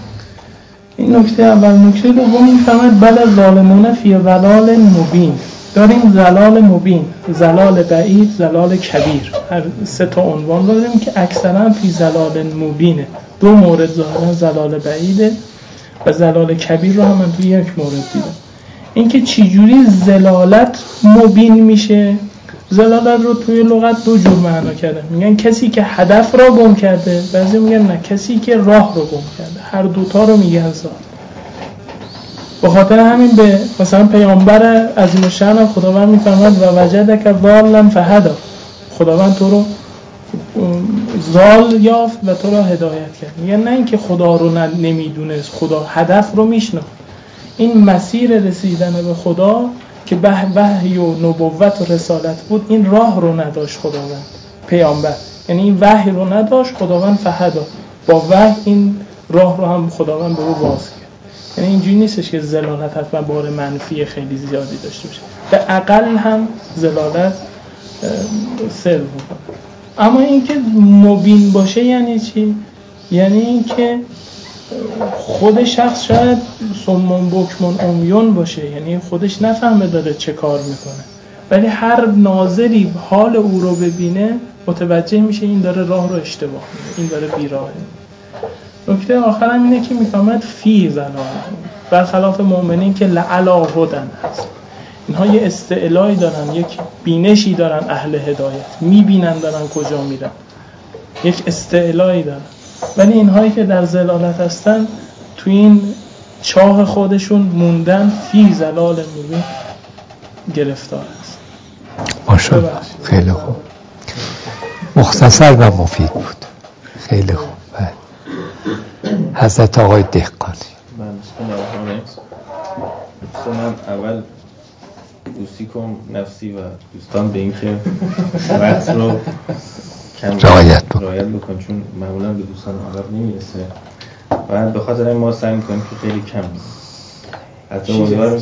S2: این نکته اول. نکته دوم میفهمد بل ظالمون فی ضلال مبین. داریم ضلال مبین، ضلال بعید، ضلال کبیر. هر سه تا عنوان داریم که اکثرا فی ضلال مبینه. دو مورد ظاهرا ضلال بعیده و ضلال کبیر رو هم من توی یک مورد دیدم. این که چجوری ضلالت مبین میشه؟ ضلالت رو توی لغت دو جور معنا کردن. میگن کسی که هدف را گم کرده، بعضی میگن نه کسی که راه رو گم کرده. هر دوتا رو میگن ضلال. به خاطر همین به مثلا پیامبر عظیم الشأن خداوند میفرماد و وجدک ضالا فهدی. خداوند تو رو ضال یافت و تو رو هدایت کرد. میگن نه اینکه خدا رو نمیدونست، خدا هدف رو میشناخت. این مسیر رسیدن به خدا که وحی و نبوت و رسالت بود، این راه رو نداشت خداوند پیامبر، یعنی این وحی رو نداشت خداوند فهدا، با وحی این راه رو هم خداوند به او باز کرد. یعنی اینجوری نیستش که ضلالت حتما بار منفی خیلی زیادی داشته باشه، به اقل هم ضلالت سلب میکنه. اما اینکه مبین باشه یعنی چی؟ یعنی اینکه خود شخص شاید صمم بکمون عمیون باشه، یعنی خودش نفهمه داره چه کار میکنه، ولی هر ناظری حال او رو ببینه متوجه میشه این داره راه رو اشتباه میره، این داره بیراهه. نکته آخرم اینه که میفهمد فی زلال، برخلاف مؤمنین که لعلا هدن هست. اینها یه استعلایی دارن، یک بینشی دارن، اهل هدایت میبینن دارن کجا میرن، یک استعلایی دارن. ولی اینهایی که در ضلالت هستن تو این چاه خودشون موندن، فی زلال مبین گرفتار هست.
S1: ماشاءالله، خیلی خوب، مختصر و مفید بود، خیلی خوب. حضرت آقای دهقانی.
S4: من اول دوستی کنم نفسی و دوستان به این که وقت رو کم رعایت بکن، چون معمولا به دوستان عقب نمیرسه و به خاطر این ما سعی میکنیم که خیلی کم حتی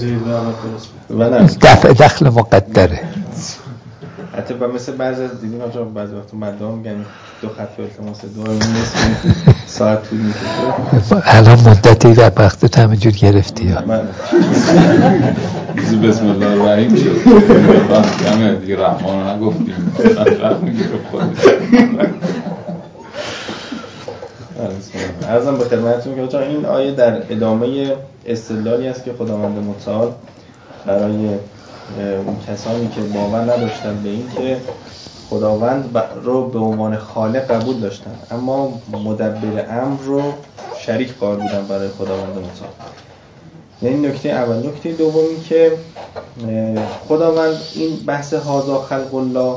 S1: دفع دخل مقدره.
S4: حتی مثل بعضی از دیدیم بعضی وقتا مردم میگن 2 خط التماس دعا نصف ساعت طول میکشه.
S1: الان مدتی در وقتت همینجور گرفتی یا
S3: بسم الله الرحیم شد همه دیگه رحمان رو نگفتیم
S4: عرضم به خدمتتون که این آیه در ادامه استدلالی است که خداوند متعال برای اون کسانی که باور نداشتن به این که خداوند رو به عنوان خالق قبول داشتن اما مدبر امر رو شریک قرار بودن برای خداوند متعال. این نکته اول. نکته دومی که خداوند این بحث هازا خلق الله،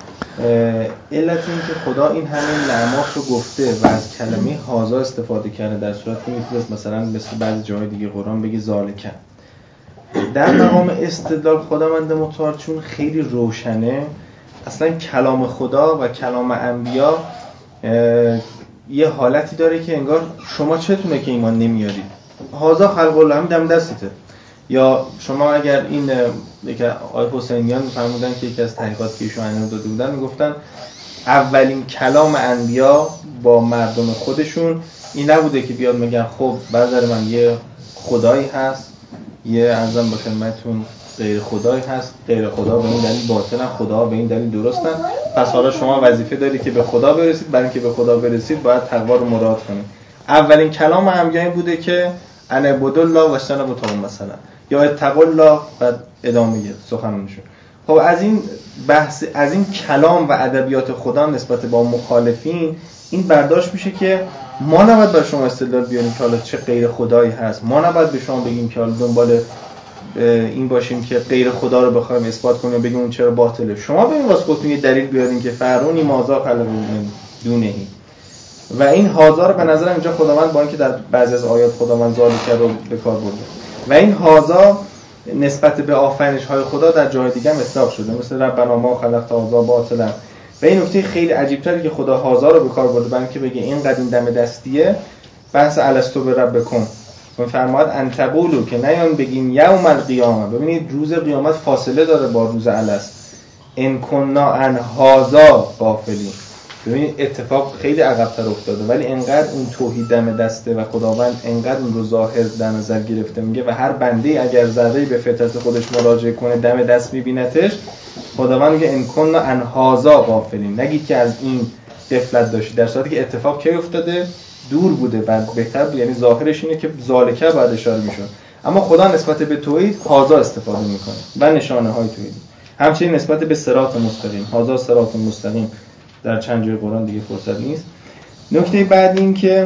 S4: علت این که خدا این همه نعمات رو گفته و از کلمه هازا استفاده کرده، در صورتی که میتونست مثلا مثل بعضی جاهای دیگه قرآن بگی ذالکه. در مقام استدلال خداوند متعال چون خیلی روشنه، اصلا کلام خدا و کلام انبیا یه حالتی داره که انگار شما چتونه که ایمان نمیارید، هازا خلق الله هم دم دستیته. یا شما اگر این یک آقای حسینیان فرمودن که یکی از تحقیقات که ایشون انجام داده بودن میگفتن اولین کلام انبیا با مردم خودشون این نبوده که بیاد میگن خب برادر من یه خدایی هست، یه ارزم به خدمتتون غیر خدایی هست، غیر خدا به این دلیل باطلن، خدا به این دلیل درستن، پس حالا شما وظیفه دارید که به خدا برسید، برای اینکه به خدا برسید باید تقوا رو مراعات کنید. اولین کلام انبیا این بوده که ان اعبدوا الله و اجتنبوا الطاغوت مثلا، یا اتقوا الله و ادامه سخنانشون. خب از این بحث، از این کلام و ادبیات خدا نسبت با مخالفین این برداشت میشه که ما نباید بر شما استدلال بیاریم که حالا چه غیر خدایی هست، ما نباید به شما بگیم که حالا دنبال این باشیم که غیر خدا رو بخوایم اثبات کنیم و بگیم اون چرا باطله. شما ببین واسه خودتون یه دلیل بیارین که فرعونی مازا خلق دونهی. و این هازا رو به نظر اینجا خداوند با اینکه در بعضی از آیات خداوند ذالکه رو به کار برده و این هازا نسبت به آفرینش های خدا در جای دیگه هم اطلاق شده، مثل ربنا ما خلقت هازا باطلا. و این نکته خیلی عجیب تره که خدا هازا رو به کار برده برای اینکه بگه این قدیم دم دستیه. بحث الستو به ربکم فرماد ان تقولوا که نیان بگین یوم القیامه. ببینید روز قیامت فاصله داره با روز الست. ان کنا عن هازا غافلین. ببینید اتفاق خیلی عقب‌تر افتاده ولی انقدر اون توحید دم دسته و خداوند انقدر اون رو ظاهر در نظر گرفته میگه و هر بنده اگر ذره‌ای به فطرت خودش مراجعه کنه دم دست میبینتش. خداوند میگه ان کنا عن هازا غافلین، نگید که از این غفلت داشتید، در صورتی که اتفاق کی افتاده؟ دور بوده و بهتر، یعنی ظاهرش اینه که ذالکه باید اشاره میشد، اما خدا نسبت به توحید هازا استفاده میکنه و نشانه های توحید. همچنین نسبت به صراط مستقیم، هازا صراط مستقیم در چند جای قرآن دیگه فرصت نیست. نکته بعد این که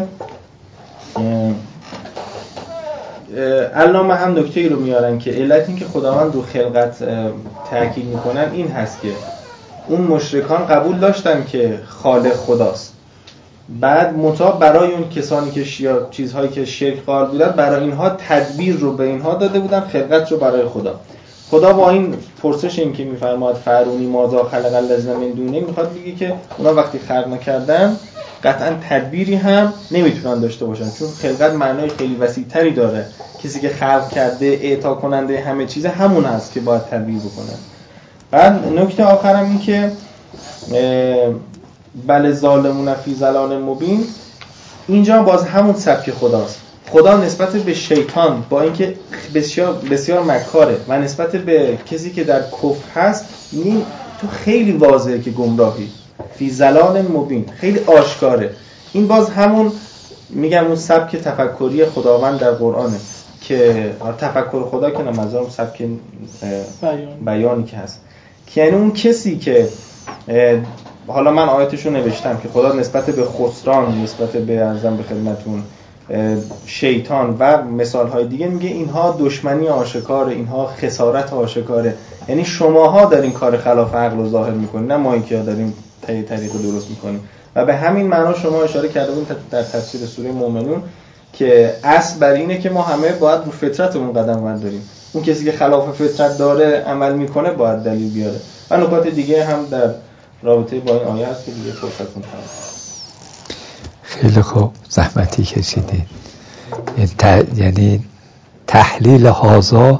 S4: علامه هم نکته ای رو میارن که علت این که خداوند رو خلقت تاکید میکنن این هست که اون مشرکان قبول داشتن که خالق خداست، بعد مطابق برای اون کسانی که چیزهایی که شرک قائل بودن برای اینها تدبیر رو به اینها داده بودن، خلقت رو برای خدا. خدا با این پرسش این که میفرماد فرعونی ماذا خلق الذین من دونه میخواد بگه که اونا وقتی خلق نکردن قطعا تدبیری هم نمیتونن داشته باشن، چون خلقت معنای خیلی وسیع‌تری داره. کسی که خلق کرده اعطا کننده همه چیز همون هست که باید تدبیر بکنه. بعد نکته آخرم این که بل ظالمون فی ضلال مبین، اینجا باز همون سبک خداست. خدا نسبت به شیطان با اینکه بسیار بسیار مکاره و نسبت به کسی که در کفر هست این تو خیلی واضحه که گمراهی فی ضلال مبین، خیلی آشکاره. این باز همون میگم اون سبک تفکری خداوند در قرآنه که تفکر خدا که نمازم سبک بیانی که هست، که یعنی اون کسی که حالا من آیاتشو نوشتم که خدا نسبت به خسران، نسبت به ارزم به خدمتون شیطان و مثالهای دیگه میگه اینها دشمنی آشکاره، اینها خسارت آشکاره. یعنی شماها دارین کار خلاف عقل رو ظاهر میکنین، نه ما اینکه داریم طریق درست میکنیم. و به همین معنا شما اشاره کرده بودین در تفسیر سوره مومنون که اصل بر اینه که ما همه باید رو فطرتمون قدم برداریم. اون کسی که خلاف فطرت داره عمل میکنه باید دلیل بیاره. و نکات دیگه هم در رابطه با این آیه هست که دیگه فرصت می‌کنه.
S1: خیلی خوب، زحمتی کشیدید. یعنی تحلیل هازا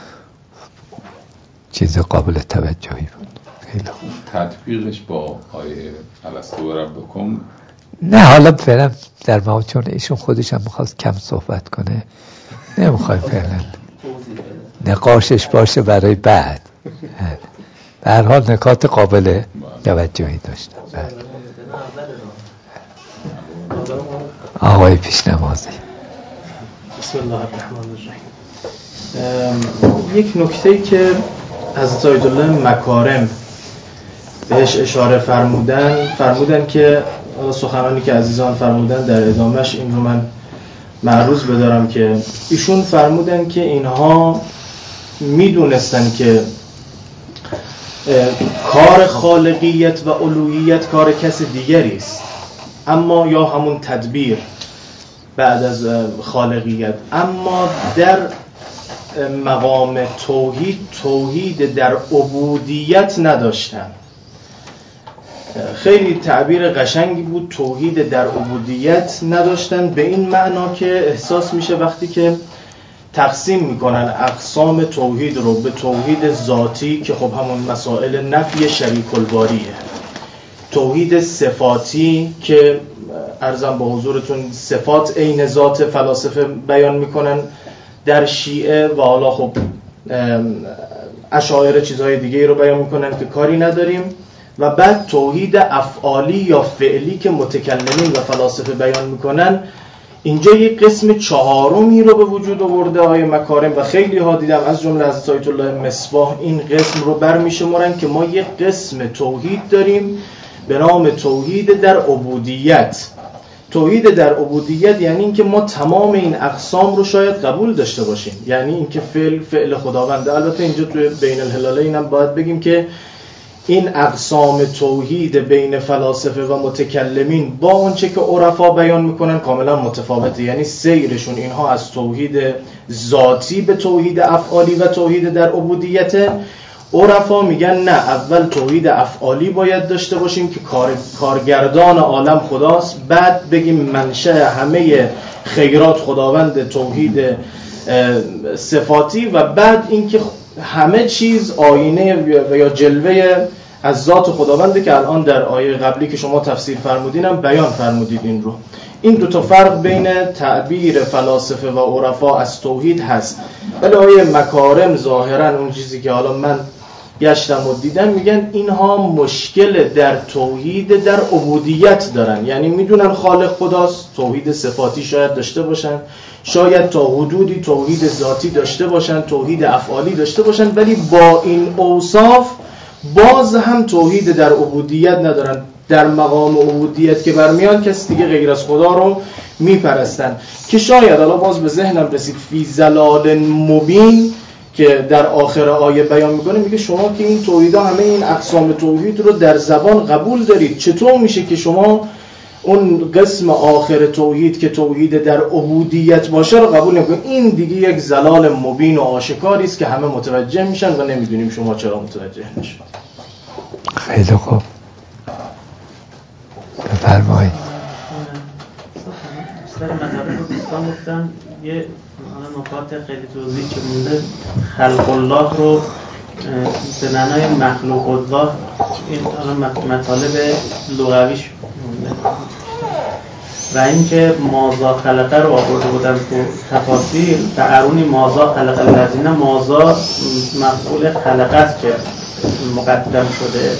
S1: چیز قابل توجهی بود. خیلی خوب.
S3: تطبیقش با آیه الستو و ربکم
S1: نه حالا فعلا در ما، چون ایشون خودش هم میخواست کم صحبت کنه نمیخوای فعلا نقاشش باشه برای بعد. به هر حال نکات قابل توجهی داشتم. آقای پیشنمازی.
S2: بسم الله الرحمن الرحیم. یک نکته‌ای که حضرت آیت الله مکارم بهش اشاره فرمودن که سخنانی که عزیزان فرمودن در ادامهش این رو من معروض بدارم که ایشون فرمودن که اینها میدونستن که کار خالقیت و الوهیت کار کس دیگری است، اما یا همون تدبیر بعد از خالقیت، اما در مقام توحید در عبودیت نداشتن. خیلی تعبیر قشنگی بود، توحید در عبودیت نداشتن، به این معنا که احساس میشه وقتی که تقسیم میکنن اقسام توحید رو به توحید ذاتی که خب همون مسائل نفی شریک الباریه، توحید صفاتی که عرضم به حضورتون صفات عین ذات فلاسفه بیان میکنن در شیعه، و حالا خب اشاعره چیزهای دیگه رو بیان میکنن که کاری نداریم، و بعد توحید افعالی یا فعلی که متکلمین و فلاسفه بیان میکنن. اینجا یک قسم چهارمی رو به وجود آورده آیه مکارم و خیلی ها دیدم از جمله حضرت آیت الله مصباح این قسم رو برمیشمارن که ما یک قسم توحید داریم به نام توحید در عبودیت. توحید در عبودیت یعنی اینکه ما تمام این اقسام رو شاید قبول داشته باشیم، یعنی اینکه فعل خداونده. البته اینجا توی بین الهلالین هم باید بگیم که این اقسام توحید بین فلاسفه و متکلمین با اونچه که عرفا بیان میکنن کاملا متفاوته، یعنی سیرشون اینها از توحید ذاتی به توحید افعالی و توحید در عبودیت. عرفا میگن نه، اول توحید افعالی باید داشته باشیم که کارگردان عالم خداست، بعد بگیم منشأ همه خیرات خداوند توحید صفاتی، و بعد اینکه همه چیز آینه و یا جلوه از ذات خداونده که الان در آیه قبلی که شما تفسیر فرمودینم بیان فرمودید این رو. این دو تا فرق بین تعبیر فلاسفه و عرفا از توحید هست. ولی آیه مکارم ظاهرا اون چیزی که حالا من گشتم و دیدم میگن اینها مشکل در توحید در عبودیت دارن، یعنی میدونن خالق خداست، توحید صفاتی شاید داشته باشن، شاید تا حدودی توحید ذاتی داشته باشن، توحید افعالی داشته باشن، ولی با این اوصاف باز هم توحید در عبودیت ندارن. در مقام عبودیت که برمیان کسی دیگه غیر از خدا رو میپرستن، که شاید حالا باز به ذهنم رسید فی ضلال مبین که در آخر آیه بیان میکنه، میگه شما که این توحیدها همه این اقسام توحید رو در زبان قبول دارید، چطور میشه که شما اون قسم آخر توحید که توحید در عبودیت باشه رو قبول نکنید؟ این دیگه یک ضلال مبین و آشکاری است که همه متوجه میشن و نمیدونیم شما چرا متوجه نشید.
S1: خیلی خوب، بفرمایید.
S5: سر مطلب رو دوستان گفتن یه نکات خیلی توضیح که مونده، خلق الله رو به معنای مخلوق الله، این مطالب لغویش مونده. و اینکه مازا خلقه رو آورده بودن تو تفاسیر، تعرونی مازا خلق الذین، مازا مفعول خلقه است که مقدم شده.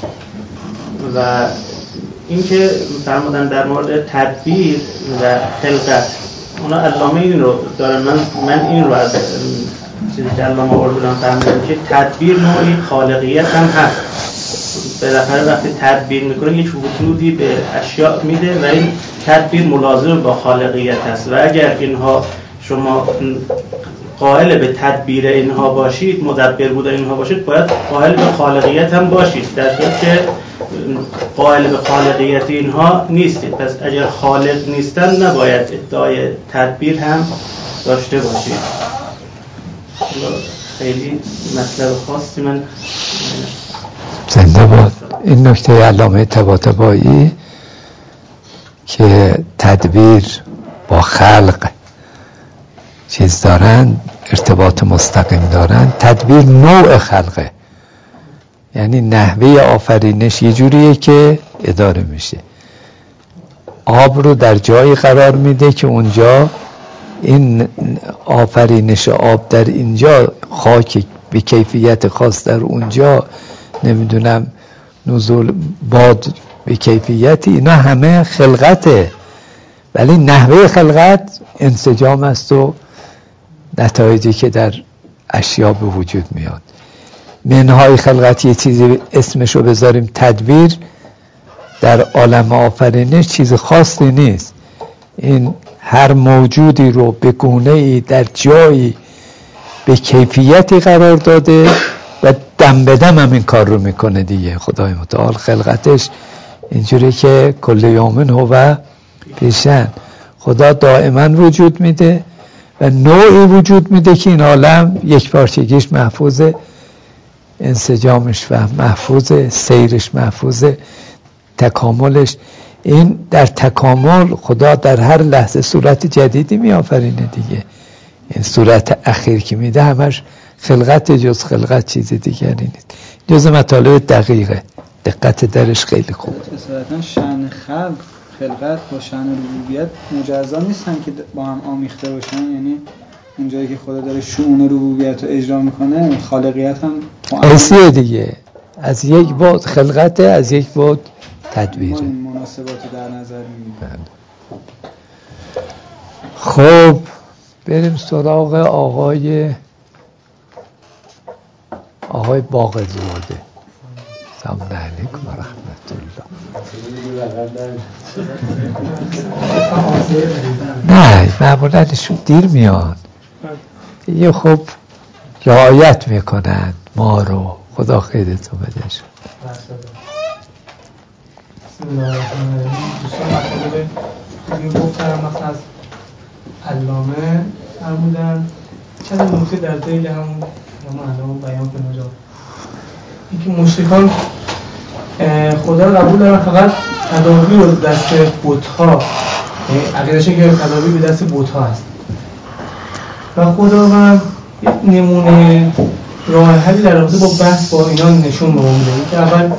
S5: و اینکه فرمودن در مورد تدبیر و خلقت، اونا علامه این رو دارن، من این رو از چیزی که علامه آورده بودن فهمیدم که تدبیر نوعی خالقیت هم هست. بالاخره وقتی تدبیر میکنه یک وجودی به اشیاء میده و این تدبیر ملازم با خالقیت هست. و اگر اینها شما قائل به تدبیر اینها باشید، مدبر بودن اینها باشید، باید قائل به خالقیت هم باشید، در صورتی که قائل به خالقیت اینها نیستید. پس اگر خالق نیستن نباید ادعای تدبیر هم داشته باشید. خیلی مطلب خاصی من
S1: زنده باد. این نکته علامه طباطبایی که تدبیر با خلق چیز دارن، ارتباط مستقیم دارن، تدبیر نوع خلقه، یعنی نحوه آفرینش یه جوریه که اداره میشه. آب رو در جایی قرار میده که اونجا این آفرینش آب در اینجا، خاک به کیفیت خاص در اونجا، نمیدونم نزول باد به کیفیتی، اینا همه خلقته، ولی نحوه خلقت انسجام است و نتایجی که در اشیا به وجود میاد. منهای خلقت یه چیزی اسمشو بذاریم تدبیر، در عالم آفرینش چیز خاصی نیست. این هر موجودی رو به گونه‌ای در جایی به کیفیتی قرار داده و دم به دم هم این کار رو میکنه دیگه. خدای متعال خلقتش اینجوری که کل یومن هو پیشن، خدا دائما وجود میده و نوعی وجود میده که این عالم یک پارچگیش محفوظه، انسجامش و محفوظه، سیرش محفوظه، تکاملش. این در تکامل خدا در هر لحظه صورت جدیدی میآفرینه دیگه. این صورت اخیر که میده همش خلقت، جز خلقت چیز دیگری نیست. جز مطالب دقیقه، دقت درش خیلی خوبه.
S6: اصلا شأن خلقت با شأن ربوبیت مجزا نیستن که با هم آمیخته باشن، یعنی اونجایی که خدا داره شؤون ربوبیت رو اجرا میکنه، خالقیت هم
S1: ایسیه دیگه. از یک بعد خلقته، از یک بعد تدبیره.
S6: مناسبات در نظر میگیریم.
S1: خب بریم سراغ آقای باقرزاده. سلام علیکم و رحمت الله. نه معمولا ایشون دیر میان یه، خب رعایت میکنن ما رو. خدا خیرتون بده.
S2: بسم الله الرحمن الرحیم. دوستان مطالب خوبی گفتم، مثلا از علامه فرمودن چند نکته در ذیل همون علامه بیان کنه. جا اینکه مشرکان خدا رو قبول دارن، فقط تدابیر رو دست بت‌ها، عقیده‌شون که تدابیر به دست بت‌ها هست و خداوند یک نمونه راه حلی در رابطه با بحث با اینا نشون به ما میده. که اول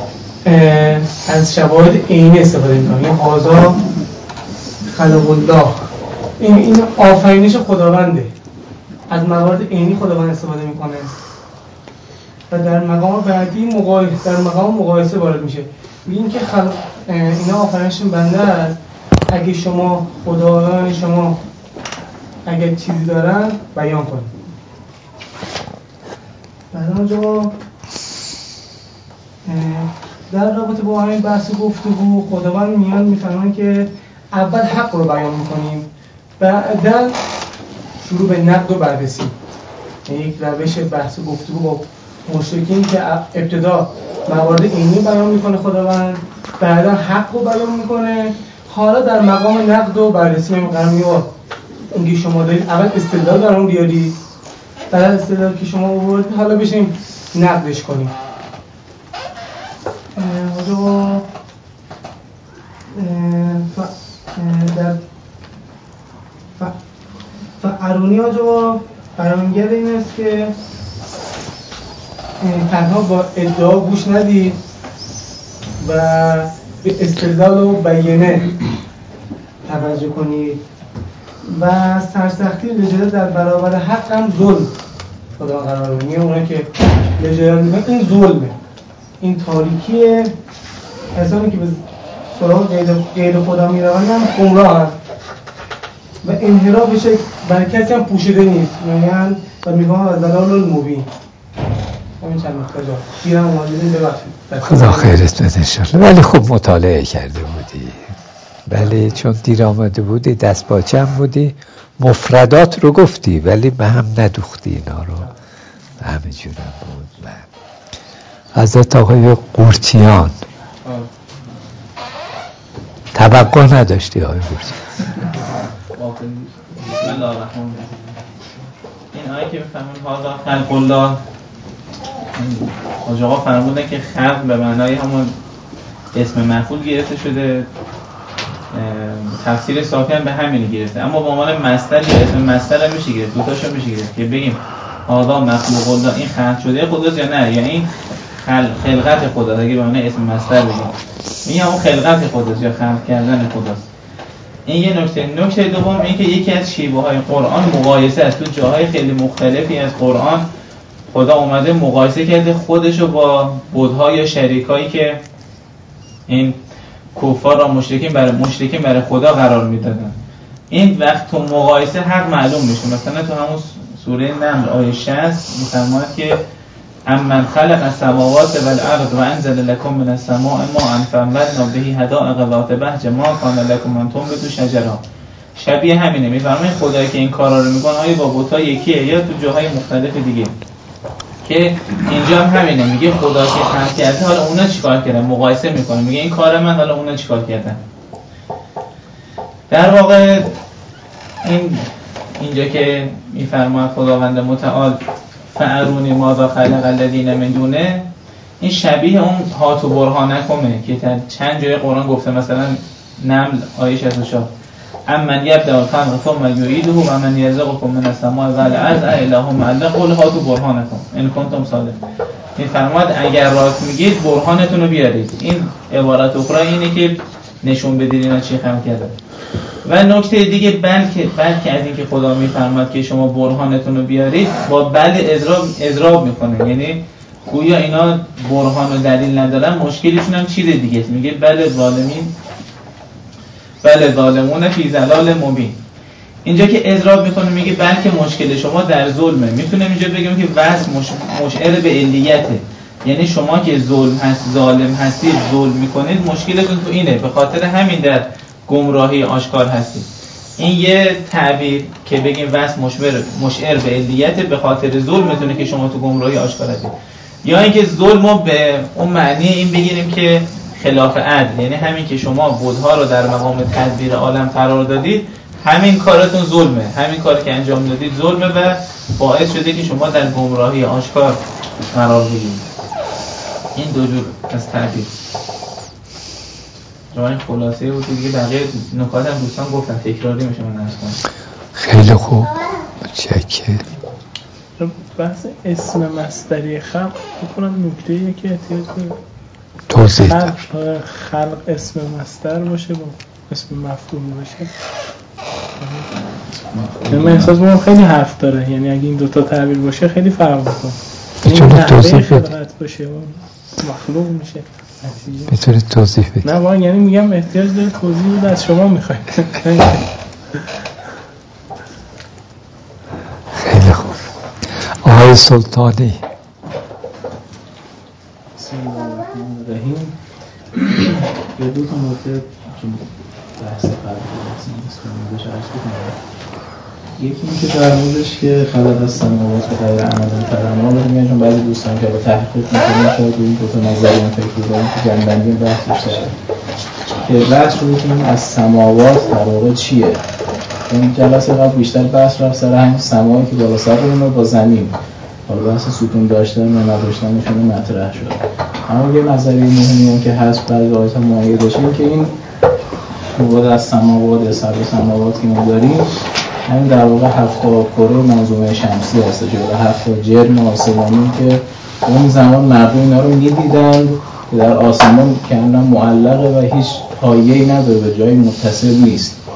S2: از شواهد عینی استفاده می‌کنه. این هذا خلق الله، این آفرینش خداونده. از موارد عینی خداوند استفاده میکنه و در مقام بعدی در مقام مقایسه وارد میشه. این که اینا آفرینش بنده است. اگه شما خداوند شما اگه چیزی دارن بیان کنید. بعد اونجا در رابطه با همین بحث گفتگو خداوند میان میفهمن که اول حق رو بیان میکنیم، بعداً شروع به نقد و بررسی. یک روش بحث گفتگو با مشرکین که ابتدا موارد عینی بیان میکنه خداوند، بعدا حق رو بیان میکنه. حالا در مقام نقد و بررسی هم قرار میاد. اونگه شما دارید اول استدلال برام بیارید، بعد استدلال که شما آوردید حالا بشیم نقدش کنیم. در فعرونی ها جواب بیانگر این است که تنها با ادعا گوش ندید و به استدلال و بیانه
S7: توجه کنید و سرسختی لجاجت در برابر حق هم ظلم خدا قرار میگه. اونایی که لجاجت میکنن این ظلمه، این تاریکیه. کسانی که به سراغ غیر خدا میروند هم گمراه هست و انحرافش بر کسی هم پوشیده نیست، میگن و میگن از ضلال المبین. همین چند نکته جا گیرم اومدید ببخشید.
S1: خدا خیرت بده انشالله. ولی خب مطالعه کرده بودی، ولی چون دیر آمده بودی دست باچم بودی، مفردات رو گفتی ولی به هم ندوختی اینا رو، همه جورم بود. حضرت آقای قورتیان توقع نداشتی آقای قورتیان؟
S8: بسم الله الرحمن الرحیم. این آیه که میفهمون هذا خلق الله، حاج آقا فرمودن که خلق به معنای همون اسم مفعول گرفته شده، تفسیر صافی هم به همین گرفته، اما به عنوان مصدر یا اسم مصدر هم میشه گرفت، دوتاشو میشه گرفت که بگیم هذا مخلوق الله، این خلق شده خداست یا نه، یا این خلقت خداست. اگه به معنی اسم مصدر بگیم این همون خلقت خداست یا خلق کردن خداست. این یه نکته. نکته دوم این که یکی از شیوه های قرآن مقایسه است. تو جاهای خیلی مختلفی از قرآن خدا اومده مقایسه کرده خودشو با بت‌ها یا شریکایی که این کفار را مشرکین برای خدا قرار میدادن. این وقت تو مقایسه حق معلوم میشه. مثلا تو همون سوره نمل آیه 60 میفرماید که امن خلق السماوات والارض وانزل لكم من السماء ماء فانبتنا به حدائق ذات بهجه ما كان لكم ان تنبتوا شجرا. شبیه همینه. میفرماید خدایی که این کارا رو میکنه آیا با بت‌ها یکیه یا تو جاهای مختلف دیگه، که اینجا هم همینه. میگه خدا که خلق کرده حالا اونا چیکار کردن، مقایسه میکنه، میگه این کار من حالا اونا چیکار کردن. در واقع اینجا که میفرماید خداوند متعال فارونی ماذا خلق الذین من دونه، این شبیه اون هاتو برهانکمه که در چند جای قرآن گفته. مثلا نمل آیه 64 امن یبدأ الخلق ثم یعیده و من یرزقکم من السماء والارض اله مع الله قل هاتوا برهانکم ان کنتم صادقین. این فرمود اگر راست میگید برهانتون رو بیارید. این عبارت اخرى اینه که نشون بدید اینا چی خلق کرده. و نکته دیگه بلکه از این که خدا میفرماد که شما برهانتون رو بیارید، با بل اضراب میکنه، یعنی گویا اینا برهان و دلیل ندارن، مشکلشون هم چیز دیگه. میگه بله ظالمون فی ضلال مبین. اینجا که اضراب میکنه میگه بلکه مشکل شما در ظلمه. میتونم اینجا بگم که وصف مشعر به علیته، یعنی شما که ظالم هستید، ظلم میکنید، مشکلتون تو اینه، به خاطر همین در گمراهی آشکار هستید. این یه تعبیر که بگیم وصف مشعر به علیته، به خاطر ظلمتونه که شما تو گمراهی آشکار هستید. یا اینکه ظلمو به اون معنی این بگیریم که خلاف عدل، یعنی همین که شما بت‌ها رو در مقام تدبیر عالم قرار دادید، همین کارتون ظلمه، همین کاری که انجام دادید ظلمه و باعث شده که شما در گمراهی آشکار قرار بگیرید. این دو جور از تعبیر. جوان خلاصه بود دیگه، بقیه نکات هم دوستان گفتن، تکراری میشه من عرض کنم.
S1: خیلی خوب، چکه.
S2: بحث اسم مصدری خلق بکنم نکته‌ایه که احتیاج داره
S1: توضیح
S2: خلق اسم مصدر باشه با اسم مفعول باشه. من احساس می‌کنم خیلی حرف داره، یعنی اگه این دوتا تعبیر باشه خیلی فرق می‌کنه.
S1: میتونید توضیح
S2: خلقت باشه مخلوق میشه.
S1: میتونید توضیح بدید؟
S2: نه واقعا یعنی میگم احتیاج داره توضیح بده، از شما میخواید.
S1: خیلی خوب. آقای سلطانی.
S9: بسم الله الرحمن الرحیم. یه دو تا نکته که بحث قبلی بهش عرض بکنم. یکی این که در موردش که خلق السماوات به غیر عمد ترونها رو میگن، چون بعضی دوستان که به تحقیق میکنن شاید این دو تا نظریه فکر بکنن که جنبندی بحث بیشتره که بحث رو بکنیم از سماوات در واقع چیه. اون جلسه قبل بیشتر بحث رفت سر همین سمایی که بالا سر رو با زمین، حالا بحث ستون داشتن و نداشتنشون مطرح شد. اما یه نظریه مهمی هم که هست بعضی آیات هم معید باشه که این مواد از سماوات یا سر سماوات که ما داریم همین در واقع 7 کره منظومه شمسی هست و 7 جرم آسمانی که اون زمان مردم اینا رو می‌دیدن که در آسمان کاملا معلقه و هیچ پایه‌ای نداره، به جای متصل نیست.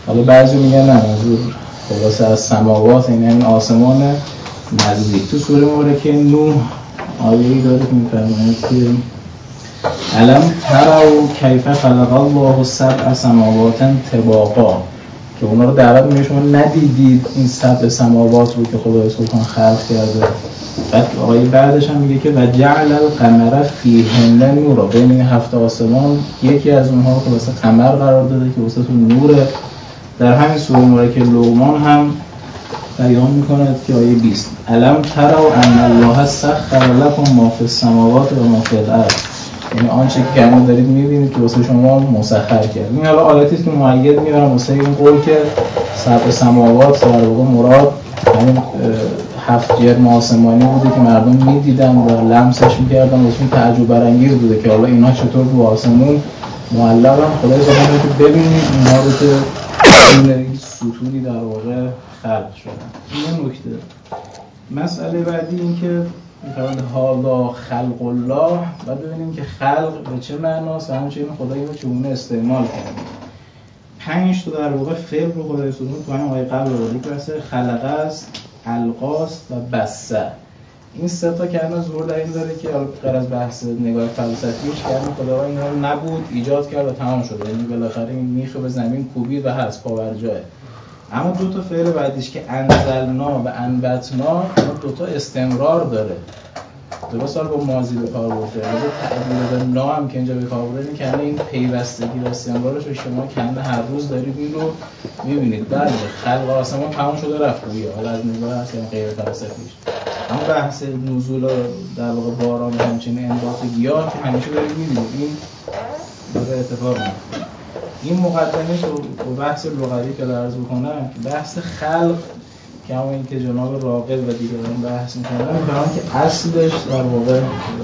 S9: حالا بعضی میگن نه منظور خلاصه از سماوات این آسمان نزدیک. تو سوره مبارکه نوح آیه‌ای داره که می‌فرماید که الم تروا کیف خلق الله سبع سماوات طباقا، که اونا رو دعوت می‌کنه شما ندیدید این سبع سماوات رو که خدای سبحان خلق کرده. بعد آیه بعدش هم میگه که و جعل القمر فیهن نورا، بین این 7 آسمان یکی از اونها رو خلاصه قمر قرار داده که واسه نوره. در همین سوره مبارکه لقمان هم بیان می‌کند که آیه 20 الم تروا ان الله سخر لكم ما فی السماوات و ما فی الارض، یعنی آنچه که شما دارید می‌بینید که واسه شما مسخر کرد. این حالا آیاتی است که مؤید می‌برم واسه این قول که سبع سماوات در واقع مراد همین 7 جرم آسمانی بوده که مردم می‌دیدن و لمسش می‌کردن، واسه تعجب برانگیز بوده که حالا اینا چطور رو آسمون معلقن. خدای سبحانه که ببینید اینا رو که این ستونی در واقع خلق شدن. این نکته. مسئله بعدی این که می‌فرماید حالا خلق الله، بعد ببینیم که خلق به چه معناست و همچنین خدایی رو چگونه استعمال کرده. 5 تا در واقع فعل رو خدای سبحانه تو همین آیه قبل آورده که مثلا خلق است، القاست و بسه. این 3 تا کلمه ظهور در این داره که غیر از بحث نگاه فلسفیش کلمه خداوند اینا رو نبود ایجاد کرد و تمام شده، یعنی بالاخره این میخ به زمین کوبید و هست پاورجاه. اما 2 تا فعل بعدیش که انزلنا و انبتنا، اون 2 تا استمرار داره. درست با ماضی به کار برده. البته تعبیر به نا هم که اینجا به کار برده کنه این پیوستگی و استمرارش رو شما کنه هر روز دارید این رو می‌بینید. در خلق آسمان تمام شده رفت گویا، حالا از نگاه هست یعنی غیر فلسفیش. اما بحث نزول در واقع باران و همچنین انبات گیاه که همیشه دارید می‌بینید این داره اتفاق میفته. این مقدمه تو بحث لغوی که عرض بکنم که بحث خلق که همون این که جناب راغب و دیگران بحث می‌کنن می‌فهمن که اصلش در واقع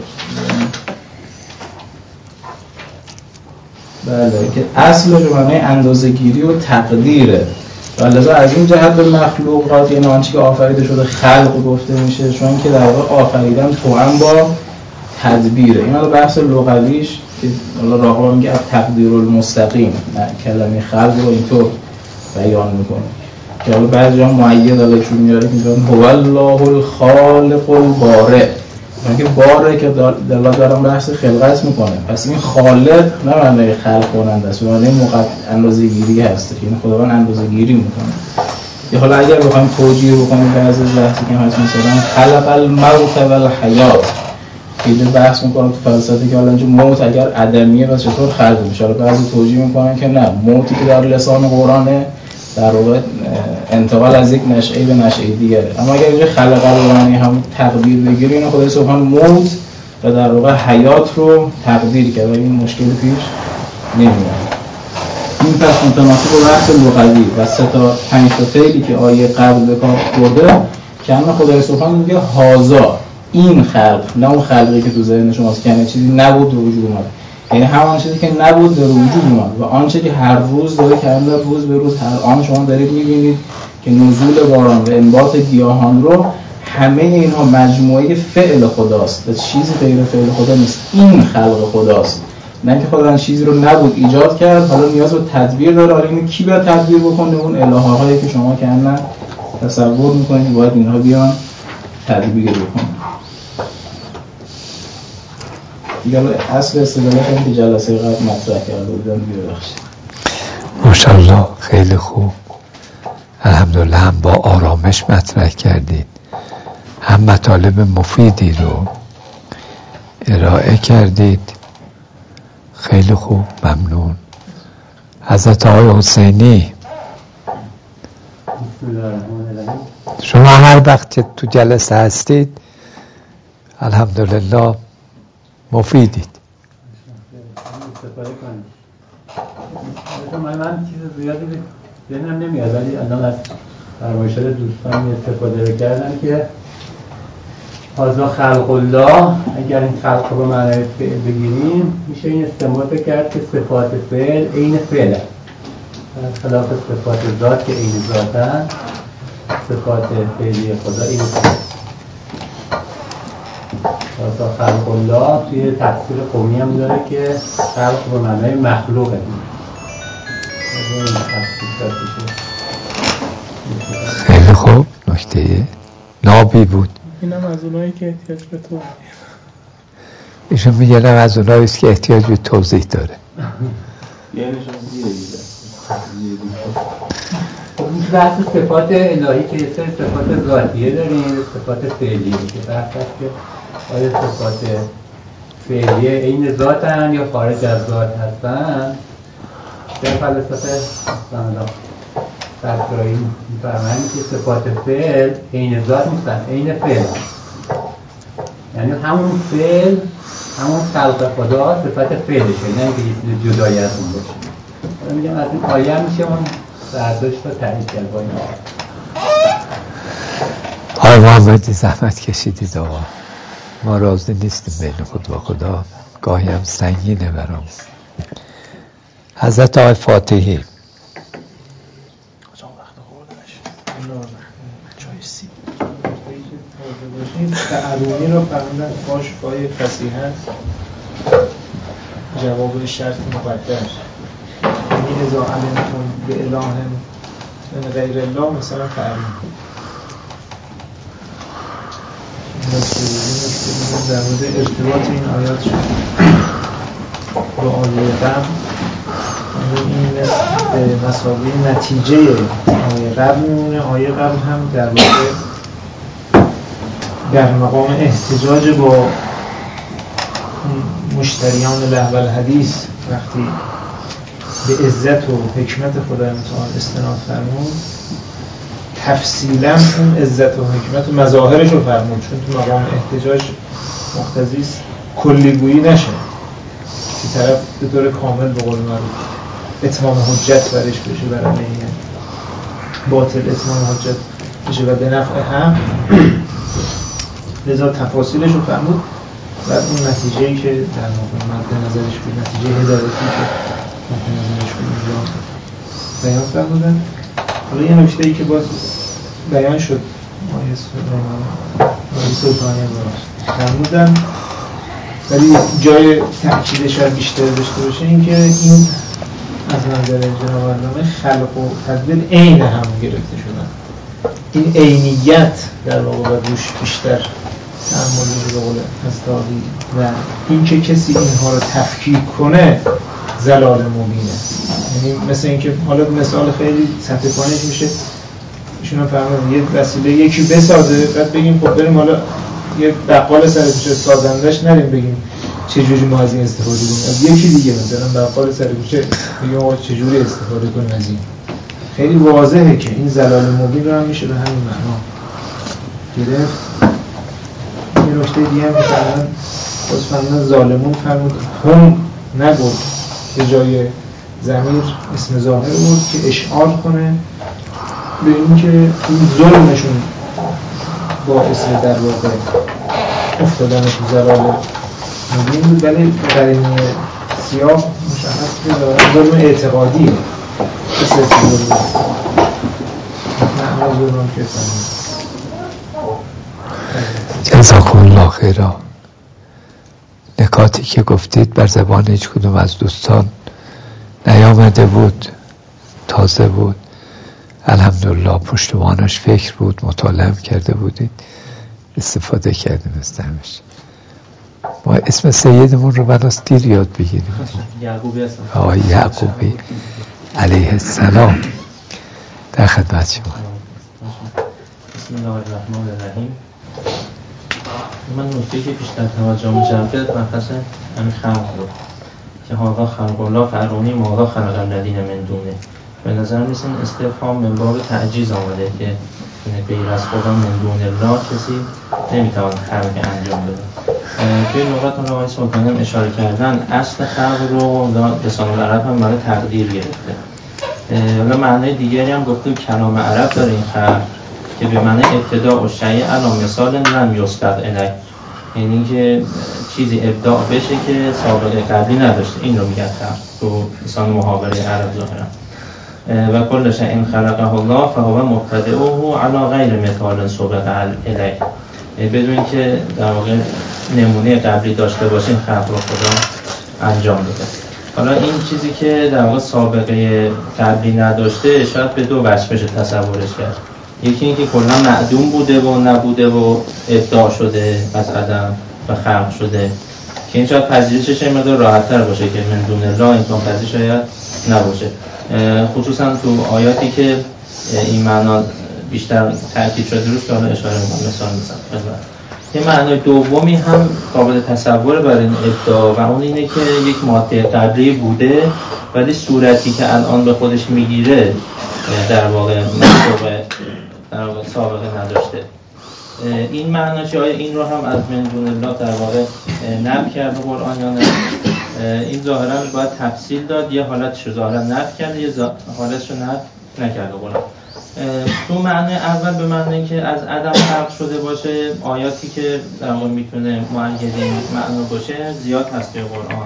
S9: بله که اصلش به معنای اندازه‌گیری و تقدیره. لذا از این جهت به مخلوقات یعنی آنچه که آفریده شده خلق گفته میشه، چون که در واقع آفریدن توأم با تدبیره. این حالا بحث لغویش که حالا راغب میگه تقدیر المستقیم، کلمه خلق رو اینطور بیان میکنه که حالا بعضی جا مؤید حالا چون میاره که هو الله الخالق البارئ، میگه باره که دارم بحث خلقت میکنه. پس این خالق نه معنی خلق کننده است، معنی اندازه‌گیری هست که این خداوند اندازه‌گیری میکنه. یا حالا اگر بخوایم توجیه بکنیم بعضی بحثی که هست مثلا خلق الموت والحیات که بحث میکنم تو فلسفه که حالا اینجا موت اگر عدمیه و چطور خلق میشه. حالا بعضی توجیه میکنن که نه، موتی که در لسان قرآنه در واقع انتقال از یک نشئه به نشئه دیگره. اما اگر اینجا خلق الانی هم تقدیر بگیری اینو خدای سبحان موت و در واقع حیات رو تقدیر کرد و این مشکل پیش نمیاد. این پس متناسب با بحث لغوی و 3 تا 5 تا فعلی که آیه قبل به کار برده که اما خدای سبحان میگه هازا، این خلق، نه اون خلقی که تو ذهن شماست که یعنی چیزی نبود به وجود اومد، یعنی همان چیزی که نبود در وجود اومد و آنچه که هر روز داره کاملا روز به روز هر آن شما دارید می‌بینید که نزول باران و انبات گیاهان رو همه اینها مجموعه فعل خداست و چیزی غیر فعل خدا نیست. این خلق خداست، نه که خداوند چیزی رو نبود ایجاد کرد حالا نیاز به تدبیر داره. حالا اینو کی باید تدبیر بکنه؟ اون الهه‌هایی که شما کاملا تصور می‌کنید باید اینها بیان تدبیر بکنن. دیگه اصل استدلالش هم که جلسه قبل مطرح کرده بودم دیگه ببخشید.
S1: ماشاءالله خیلی خوب، الحمدلله هم با آرامش مطرح کردید، هم مطالب مفیدی رو ارائه کردید. خیلی خوب، ممنون. حضرت آقای حسینی شما هر وقت که تو جلسه هستید الحمدلله مفیدید.
S10: من چیز زیادی ذهنم نمیاد ولی الان از فرمایشات دوستان استفاده رو کردن که هازا خلق الله، اگر این خلق رو به معنای فعل بگیریم میشه این استنباط کرد که صفات فعل عین فعل است، خلاف صفات ذات که عین ذاتن، صفات فعلی خدا عین فعل. هازا خلق الله توی تفسیر قومی هم داره که خلق به معنای مخلوقه.
S1: خیلی خوب. نکته نابی بود.
S2: اینم از اونایی که احتیاج به توضیح.
S1: ایشون میگن از اونایی است که احتیاج به توضیح داره.
S4: یعنی
S10: این بحث صفات الهی که یه سری صفات ذاتیه داریم، صفات فعلیه که بحث هست که آیا صفات فعلیه عین ذاتن یا خارج از ذات هستن. در فلسفه فلسفه‌ای می‌فرمایند که صفات فعل عین ذات نیستن، عین فعل. یعنی همون فعل، همون خلق خدا صفت فعلشه، نه اینکه یه چیز جدایی از اون باشه. من میگم از این آیه میشه اون برداشت رو تایید کرد با این
S1: آقای محمدی زحمت کشیدید آقا. ما راضی نیستیم بین خود و خدا، گاهی هم سنگینه برام. حضرت آقای فاتحی.
S9: تعلومی رو فرمودن باش پای فصیحت جواب شرط مقدر. این ازا علمتون به اله من غیر الله مثلا تعلیم در مورد ارتباط این آیات شد با آیه قبل. این به مسابقه نتیجه آیه قبل میمونه. آیه قبل هم در واقع در مقام احتجاج با مشتریان لهو الحدیث وقتی به عزت و حکمت خدای متعال استناد فرمود، تفصیلا اون عزت و حکمت و مظاهرش رو فرمود، چون تو مقام احتجاج مقتضی است کلیگویی نشه که طرف به طور کامل به قول معروف اتمام حجت برش بشه، بر علیه باطل اتمام حجت بشه و به نفع حق. لذا تفاصیلش رو فرمود و اون نتیجه‌ای که در واقع مد نظرش بود، نتیجه هدایتی که مد نظرش بود اینجا بیان فرمودن. حالا یه نکته‌ای که باز بیان شد آیه سلطانی رو فرمودن، ولی جای تأکیدش رو بیشتر داشته باشه این که این از نظر جناب علامه خلق و تدبیر عین هم گرفته شدن. این عینیت در واقع روش بیشتر تعامل به قول هستاقی و این که کسی اینها رو تفکیک کنه ضلال مبینه. یعنی مثل اینکه حالا مثال خیلی سطح پایینش میشه، ایشون هم فرمودن یه وسیله یکی بسازه بعد بگیم خب بریم حالا یه بقال سر کوچه سازندش نریم بگیم چه جوری ما از این استفاده کنیم، از یکی دیگه مثلا بقال سر کوچه بگیم آقا چه جوری استفاده کنیم از این. خیلی واضحه که این ضلال مبین رو هم میشه به همین معنا گرفت. یه نکته دیگه هم که فرمودن باز فرمودن ظالمون فرمود هم نگفت، به جای ضمیر اسم ظاهر بود که اشعار کنه به این که این ظلمشون باعث در واقع افتادن تو ضلال مبین بود، ولی در این سیاق مشخص که ظلم اعتقادیه مثل ظلم معنا ظلم که فرمود.
S1: جزاکم الله خیرا. نکاتی که گفتید بر زبان هیچ کدوم از دوستان نیامده بود، تازه بود، الحمدلله پشتوانش فکر بود، مطالعه کرده بودید، استفاده کردیم از درمش. ما اسم سیدمون رو بناس دیر یاد بگیریم.
S8: یعقوبی هستم.
S1: آقای یعقوبی علیه السلام در خدمت شما.
S8: بسم الله الرحمن الرحیم. من نکته‌ای که بیشتر توجهم جلب کرد مبحث همین خلق رو که هاذا خلق الله فارونی ماذا خلق الذین من دونه. به نظر میسه این استفهام من باب تعجیز آمده که غیر از خدا من دون الله کسی نمیتواند خلق انجام بده. توی نقاط اون آقای سلطانی هم اشاره کردن اصل خلق رو لسان العرب هم برای تقدیر گرفته. حالا معنای دیگری هم گفتیم کلام عرب داره این خلق که به معنی ابتداء و شیء علی مثال لم یسبق الیه، یعنی که چیزی ابداع بشه که سابقه قبلی نداشته. این رو میگن خلق تو لسان محاوره عرب ظاهرا. و کل شیء خلقه الله فهو مبتدئه علی غیر مثال سبق الیه، بدون که در واقع نمونه قبلی داشته باشیم خلق رو خدا انجام بده. حالا این چیزی که در واقع سابقه قبلی نداشته شاید به دو وجه بشه تصورش کرد. یکی اینکه کلا معدوم بوده و نبوده و ابداع شده از عدم و خلق شده که این شاید پذیرشش این مقدار راحت‌تر باشه که من دون الله امکان پذیر شاید نباشه، خصوصا تو آیاتی که این معنا بیشتر تاکید شده روش که حالا اشاره می‌کنم. مثال میزنم یه معنای دومی هم قابل تصور برای این ابداع و اون اینه که یک ماده قبلی بوده ولی صورتی که الان به خودش میگیره در واقع سابقه نداشته. این معنا چه؟ آیا این رو هم از من دون الله در واقع نفی کرده قرآن یا نه؟ این ظاهرا باید تفصیل داد، یه حالتش رو ظاهرا نفی کرده، یه حالتش رو نفی نکرده قرآن. تو معنی اول به معنی که از عدم خلق شده باشه، آیاتی که در واقع میتونه مؤید این معنا باشه زیاد هست توی قرآن.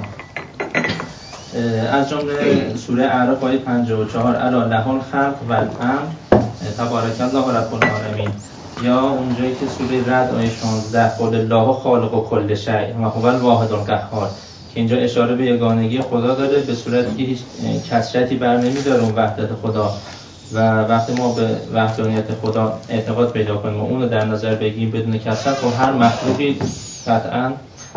S8: از جمله سوره اعراف آیه 54 الا له الخلق والامر تبارک الله رب العالمین، یا اونجایی که سوره رعد آیه 16 قل الله خالق کل شیء و هو الواحد القهار که اینجا اشاره به یگانگی خدا داره به صورتی که هیچ کثرتی بر نمیداره اون وحدت خدا و وقتی ما به وحدانیت خدا اعتقاد پیدا کنیم و اون رو در نظر بگیریم بدون کثرت خب هر مخلوقی قطعاً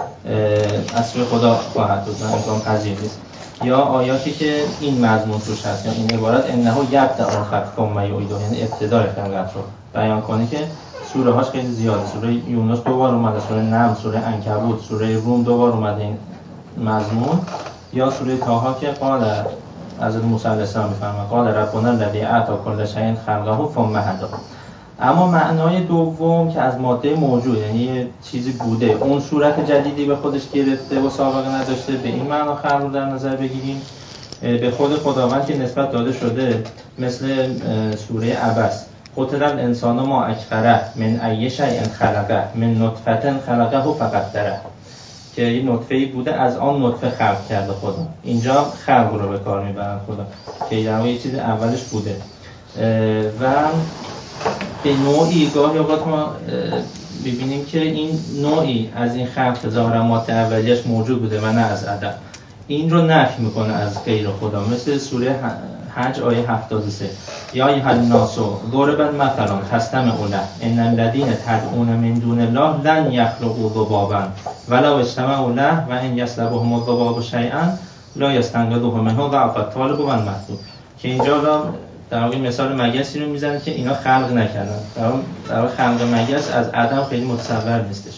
S8: از سوی خدا خواهد بود و امکان پذیر نیست. یا آیاتی که این مضمون توش هست یا این عبارت انه یبدأ الخلق ثم یعیده، یعنی ابتدای خلقت رو بیان کنه که سوره هاش خیلی زیاده. سوره یونس دوبار اومده، سوره نمل، سوره عنکبوت، سوره روم دوبار اومده این مضمون، یا سوره طه که قال از موسی علیه السلام میفرماد قال ربنا الذی اعطی کل شیء خلقه ثم هدی. اما معنای دوم که از ماده موجود، یعنی یه چیزی بوده اون صورت جدیدی به خودش گرفته و سابقه نداشته، به این معنا خلق رو در نظر بگیریم. به خود خداوند که نسبت داده شده، مثل سوره عبس قتل الانسان ما اکفره من ای شیء خلقه من نطفه خلقه فقدره، که این نطفه‌ای بوده از آن نطفه خلق کرده خدا. اینجا خلق رو به کار میبرن خدا که یه چیز اولش بوده و به نوعی گاهی اوقات ما ببینیم که این نوعی از این خلق ظاهرا ماده اولیش موجود بوده و نه از عدم. این رو نفی میکنه از غیر خدا، مثل سوره حج آیه 73 یا ایها الناس ضرب مثلا فاستمعوا له ان الذين تدعون من دون الله لن يخلقوا ذبابا ولو اجتمعوا له و ان يسلبهم الذباب شيئا لا يستنقذوه منه ضعف الطالب والمطلوب، که اینجا در واقع مثال مگسی رو میزنه که اینا خلق نکردن. در واقع خلق مگس از عدم خیلی متصور نیستش،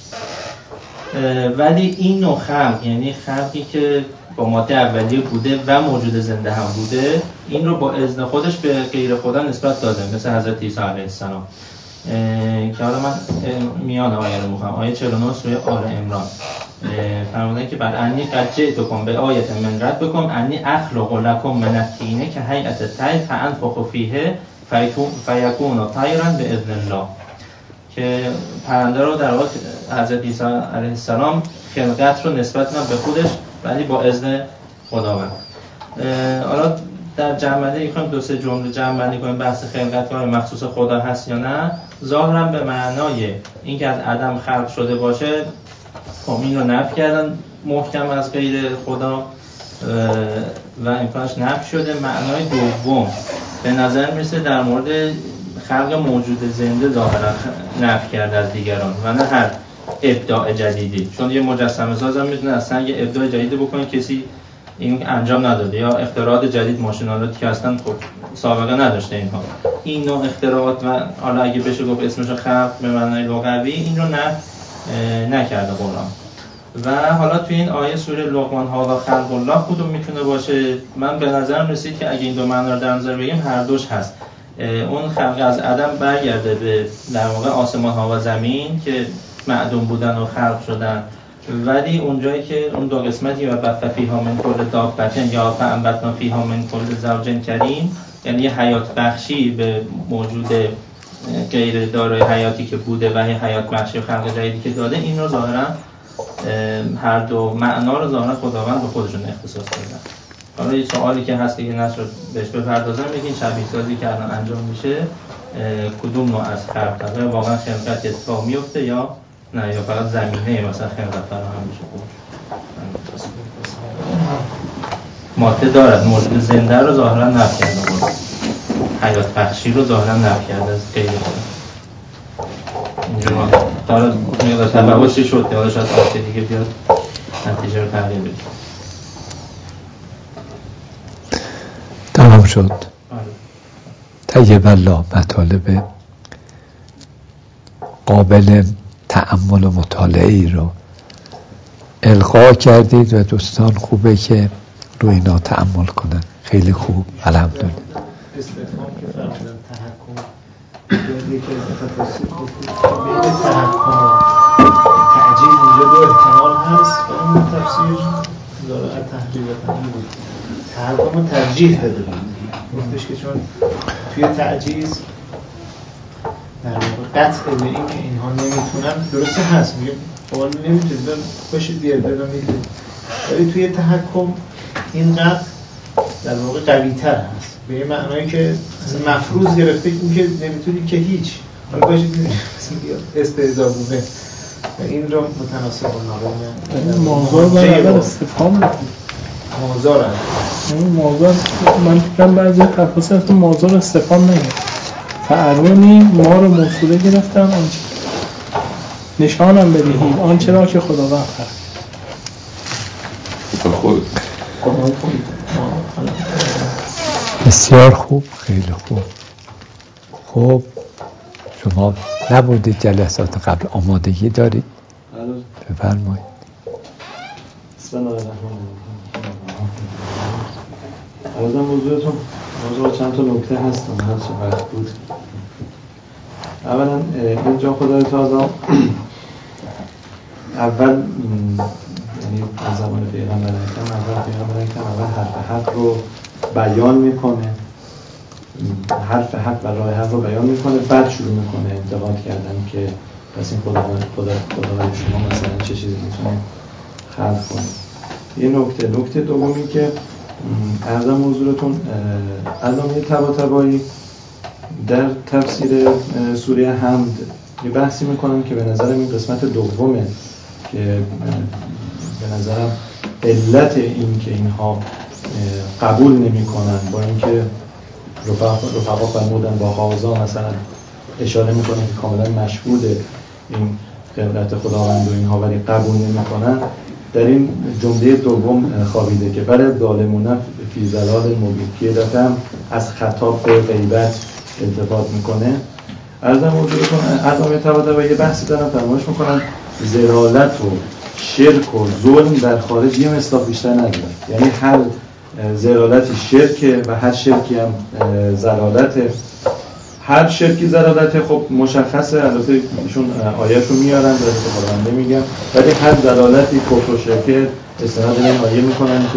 S8: ولی این نوع خلق یعنی خلقی که با ماده اولیه بوده و موجود زنده هم بوده، این رو با اذن خودش به غیر خدا نسبت داده، مثل حضرت عیسی علیه السلام که حالا من میان آیه رو میخوام. آیه 49 سوره آل عمران فرمودن که بر انی قد جئتکم بآیة من ربکم انی اخلق لکم من الطین که هیئت الطیر فانفخ فیه فیکون طیرا باذن الله، که پرنده رو در واقع حضرت عیسی علیه السلام خلقت رو نسبت میدن به خودش ولی با اذن خداوند. حالا در جمع‌بندی می‌خوایم دو سه جمله جمع‌بندی کنیم بحث خلقت که مخصوص خدا هست یا نه. ظاهراً به معنای اینکه از عدم خلق شده باشه خب این رو نفی کردن محکم از غیر خدا و امکانش نفی شده. معنای دوم به نظر میرسه در مورد خلق موجود زنده ظاهراً نفی کرده از دیگران و نه هر ابداع جدیدی، چون یه مجسمه ساز هم میتونه اصلا یه ابداع جدیدی بکنه کسی این انجام نداده، یا اختراعات جدید ماشین‌آلاتی که اصلا خب سابقه نداشته اینها. این نوع اختراعات و حالا اگه بشه گفت اسمش خلق به معنای لغوی، این رو نکرده قرآن. و حالا توی این آیه سوره لقمان ها و خلق الله کدوم میتونه باشه؟ من به نظرم رسید که اگه این دو معنا رو در نظر بگیم هر دوش هست. اون خلق از عدم برگرده به در واقع آسمان ها و زمین که معدوم بودن و خلق شدن، ولی اونجایی که اون دو قسمتی و بث فیها من کل دابة یا فانبتنا فیها من کل زوج کریم، یعنی یه حیات بخشی به موجود غیر دارای حیاتی که بوده و یه حیات بخشی و خلق جدیدی که داده، این رو ظاهرا هر دو معنا رو ظاهرا خداوند به خودشون اختصاص دادن. حالا یه سوالی که هست که نشد بهش بپردازم، بگین شبیه سازی که الان انجام میشه کدوم نوع از خلقه؟ واقعا خلقت اتفاق میفته یا نه، یا فقط زمینه مثلا خلقت فراهم میشه؟ ماده دارد، موجود زنده رو ظاهرا نفی کرده، حیات بخشی رو ظاهرا نفی کرده از غیر خدا. اینجا داره میاد تبعوضی شد که حالا شاید آسه دیگه بیاد نتیجه رو تغییر بده.
S1: تمام شد. طیب الله مطالب قابل تأمل و مطالعه رو القا کردید و دوستان خوبه که روی اینا تأمل کنن. خیلی خوب، الحمدلله.
S9: استفهام که فرمودن تحکم یکی از تفاصیل بین تحکم و تعجیل اینجا دو احتمال هست و اون تفسیر داره تحلیل و تحلیل بود. تحکم و ترجیح داده بود، گفتش که چون توی تعجیز در واقع قطع به این که اینها نمیتونن درسته هست، میگه قول نمیتونید باشید بیاد بدون میتونید، ولی توی تحکم این قطع در واقع قوی تر هست به این معنایی که مفروض گرفته این که نمیتونی که هیچ، حالا باشید بیاد استعزابونه و این رو متناسب با نقل
S2: موضوع برای استفهام
S9: موضوع هست.
S2: این موضوع من فکرم بعضی تفاصیل تو موضوع استفهام نگید فعرونی ما رو موصوله گرفتن آنچه نشانم بدهید آنچه را که خداوند خلق
S3: خود
S1: بسیار خوب، خیلی خوب. خب شما نبودید جلسات قبل، آمادگی دارید؟ بفرمایید.
S9: بسم الله الرحمن الرحیم. عرضم موضوعتون موضوع چند تا نکته هستم هر چه وقت بود. اولا اینجا خدای تعالی اول یعنی از زمان پیغمبر اکرم اول حرف حق رو بیان میکنه، حرف حق و راه حق رو بیان میکنه، بعد شروع میکنه انتقاد کردن که پس این خداوند شما مثلا چه چیزی میتونه خلق کنه. یه نکته دومی که عرضم حضورتون علامه طباطبایی در تفسیر سوره حمد یه بحثی میکنن که به نظرم این قسمت دومه که به نظرم علت این که اینها قبول نمی کنن با اینکه رفقا فرمودن با هازا مثلا اشاره میکنن که کاملا مشهوده این قدرت خداوند و اینها، ولی قبول نمی کنن. در این جمله دوم خوابیده که برای ظالمون فی ضلال مبین که دفعه از خطاب به غیبت التفات میکنه. عرضم حضورتون علامه طباطبایی یه بحثی دارن فرمایش میکنن ضلالت و شرک و ظلم در خارج یه مصداق بیشتر نداره، یعنی هر ضلالتی شرکه و هر شرکی هم ضلالته. هر شرکی ضلالته خب مشخصه، البته ایشون آیه‌شو میارن در استفاده نمیگم، ولی هر ضلالتی کفر و شرک استناد به این آیه میکنن که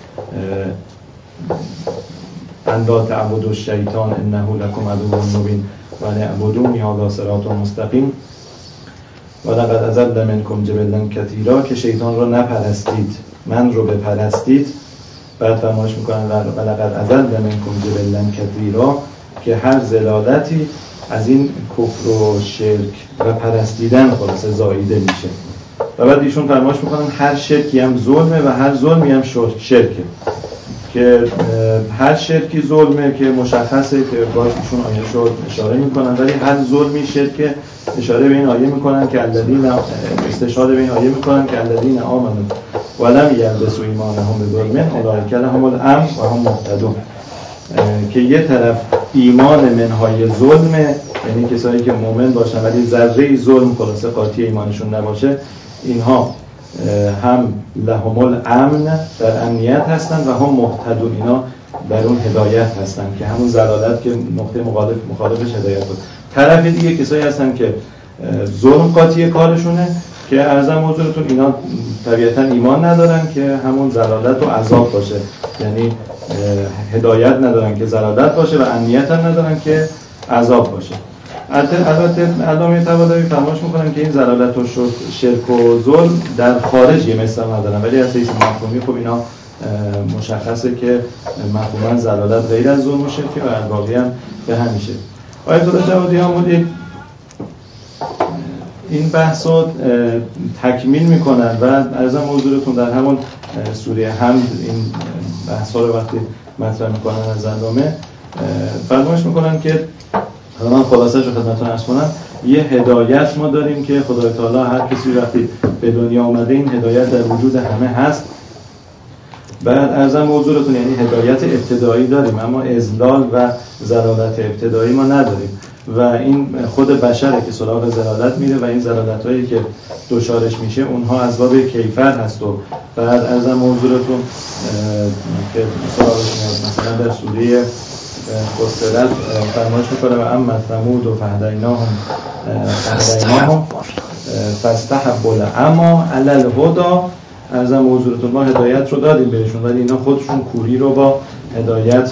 S9: ان لا تعبدوا الشیطان انه لکم عدو مبین و لعبدونی هذا صراط مستقیم و لقد اضل منکم جبلا کثیرا، که شیطان رو نپرستید من رو بپرستید. بعد فرمایش میکنن و لقد اضل منکم جبلا کثیرا، که هر ضلالتی از این کفر و شرک و پرستیدن خلاصه زاییده میشه. و بعد ایشون فرمایش میکنن هر شرکی هم ظلمه و هر ظلمی هم شرکه، که هر شرکی ظلمه که مشخصه که باش ایشون آیه شد اشاره میکنن، ولی هر ظلمی شرکه اشاره به این آیه میکنن که الذین استشهاد به این آیه میکنن که الذین آمنوا ولم یلبسوا ایمانهم بظلم اولئک لهم الامن و هم مهتدون، که یه طرف ایمان منهای ظلمه، یعنی کسایی که مؤمن باشن ولی ذره ظلم خلاصه قاطی ایمانشون نباشه، اینها هم لهم الامن در امنیت هستن و هم مهتدون، اینا در اون هدایت هستن، که همون ضلالت که نقطه مخالفش هدایت بود. طرف دیگه کسایی هستن که ظلم قاطی کارشونه، که عرضم حضورتون اینا طبیعتا ایمان ندارن که همون ضلالت و عذاب باشه، یعنی هدایت ندارن که ضلالت باشه و امنیت هم ندارن که عذاب باشه. البته علامه طباطبایی فرمایش میکنن که این ضلالت و شرک و ظلم در خارج یه مثل ندارن، ولی از حیث مفهومی خب اینا مشخصه که مفهوما ضلالت غیر از ظلم و شرک و الباقی هم به همیشه. آیت الله جوادی آمودی این بحث رو تکمیل میکنن و عرضم حضورتون در همون سوره حمد این بحث ها رو وقتی مطرح میکنن از علامه فرمایش میکنن که حالا من خلاصه‌اش رو خدمتتون عرض کنم. یه هدایت ما داریم که خدای تعالی هر کسی وقتی به دنیا اومده این هدایت در وجود همه هست. بعد عرضم حضورتون یعنی هدایت ابتدایی داریم اما اضلال و ضلالت ابتدایی ما نداریم و این خود بشره که سراغ ضلالت میره و این ضلالت‌هایی که دچارش میشه اونها از باب کیفر هست. و بعد عرضم حضورتون که سراغش میاد مثلا در سوره فصلت فرمایش میکنه و اما ثمود و فهدیناهم فاستحبوا الاعمی علی الهدی. عرضم حضورتون ما هدایت رو دادیم بهشون ولی اینا خودشون کوری رو با هدایت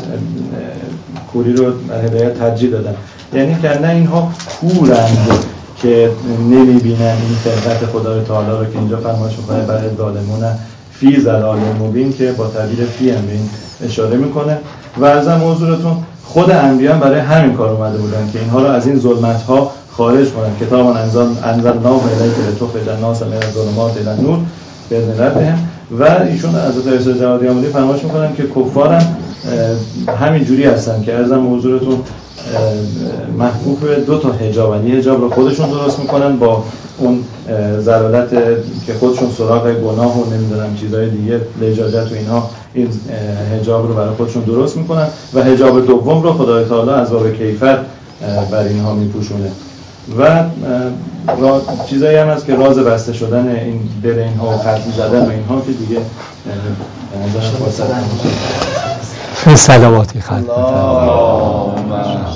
S9: ترجیح دادن. یعنی که نه اینها کورند که نمیبینن این خلقت خدای تعالی رو که اینجا فرمایش میکنه برای ظالمون فی ضلال مبین که با تعبیر فی هم این اشاره میکنه. و عرضم حضورتون خود انبیا برای همین کار اومده بودن که اینها رو از این ظلمت ها خارج کنن. کتابا انزلناه الیک لتخرج الناس من الظلمات الی النور باذن ربهم. و ایشون حضرت رسول جوادی آمدی فرمایش میکنن که کفارن همین جوری هستن که عرضم حضورتون محکوم به دو تا حجاب، یعنی حجاب رو خودشون درست میکنن با اون ضلالت که خودشون سراغ گناه و نمیدونم چیزای دیگه لجاجت و اینها این حجاب رو برای خودشون درست میکنن و حجاب دوم رو خدای تعالی از باب کیفر بر اینها میپوشونه. و چیزایی هم هست که راز بسته شدن این دل اینها و خطی زدن و اینها که دیگه به نظر خواستن
S1: سلواتی خط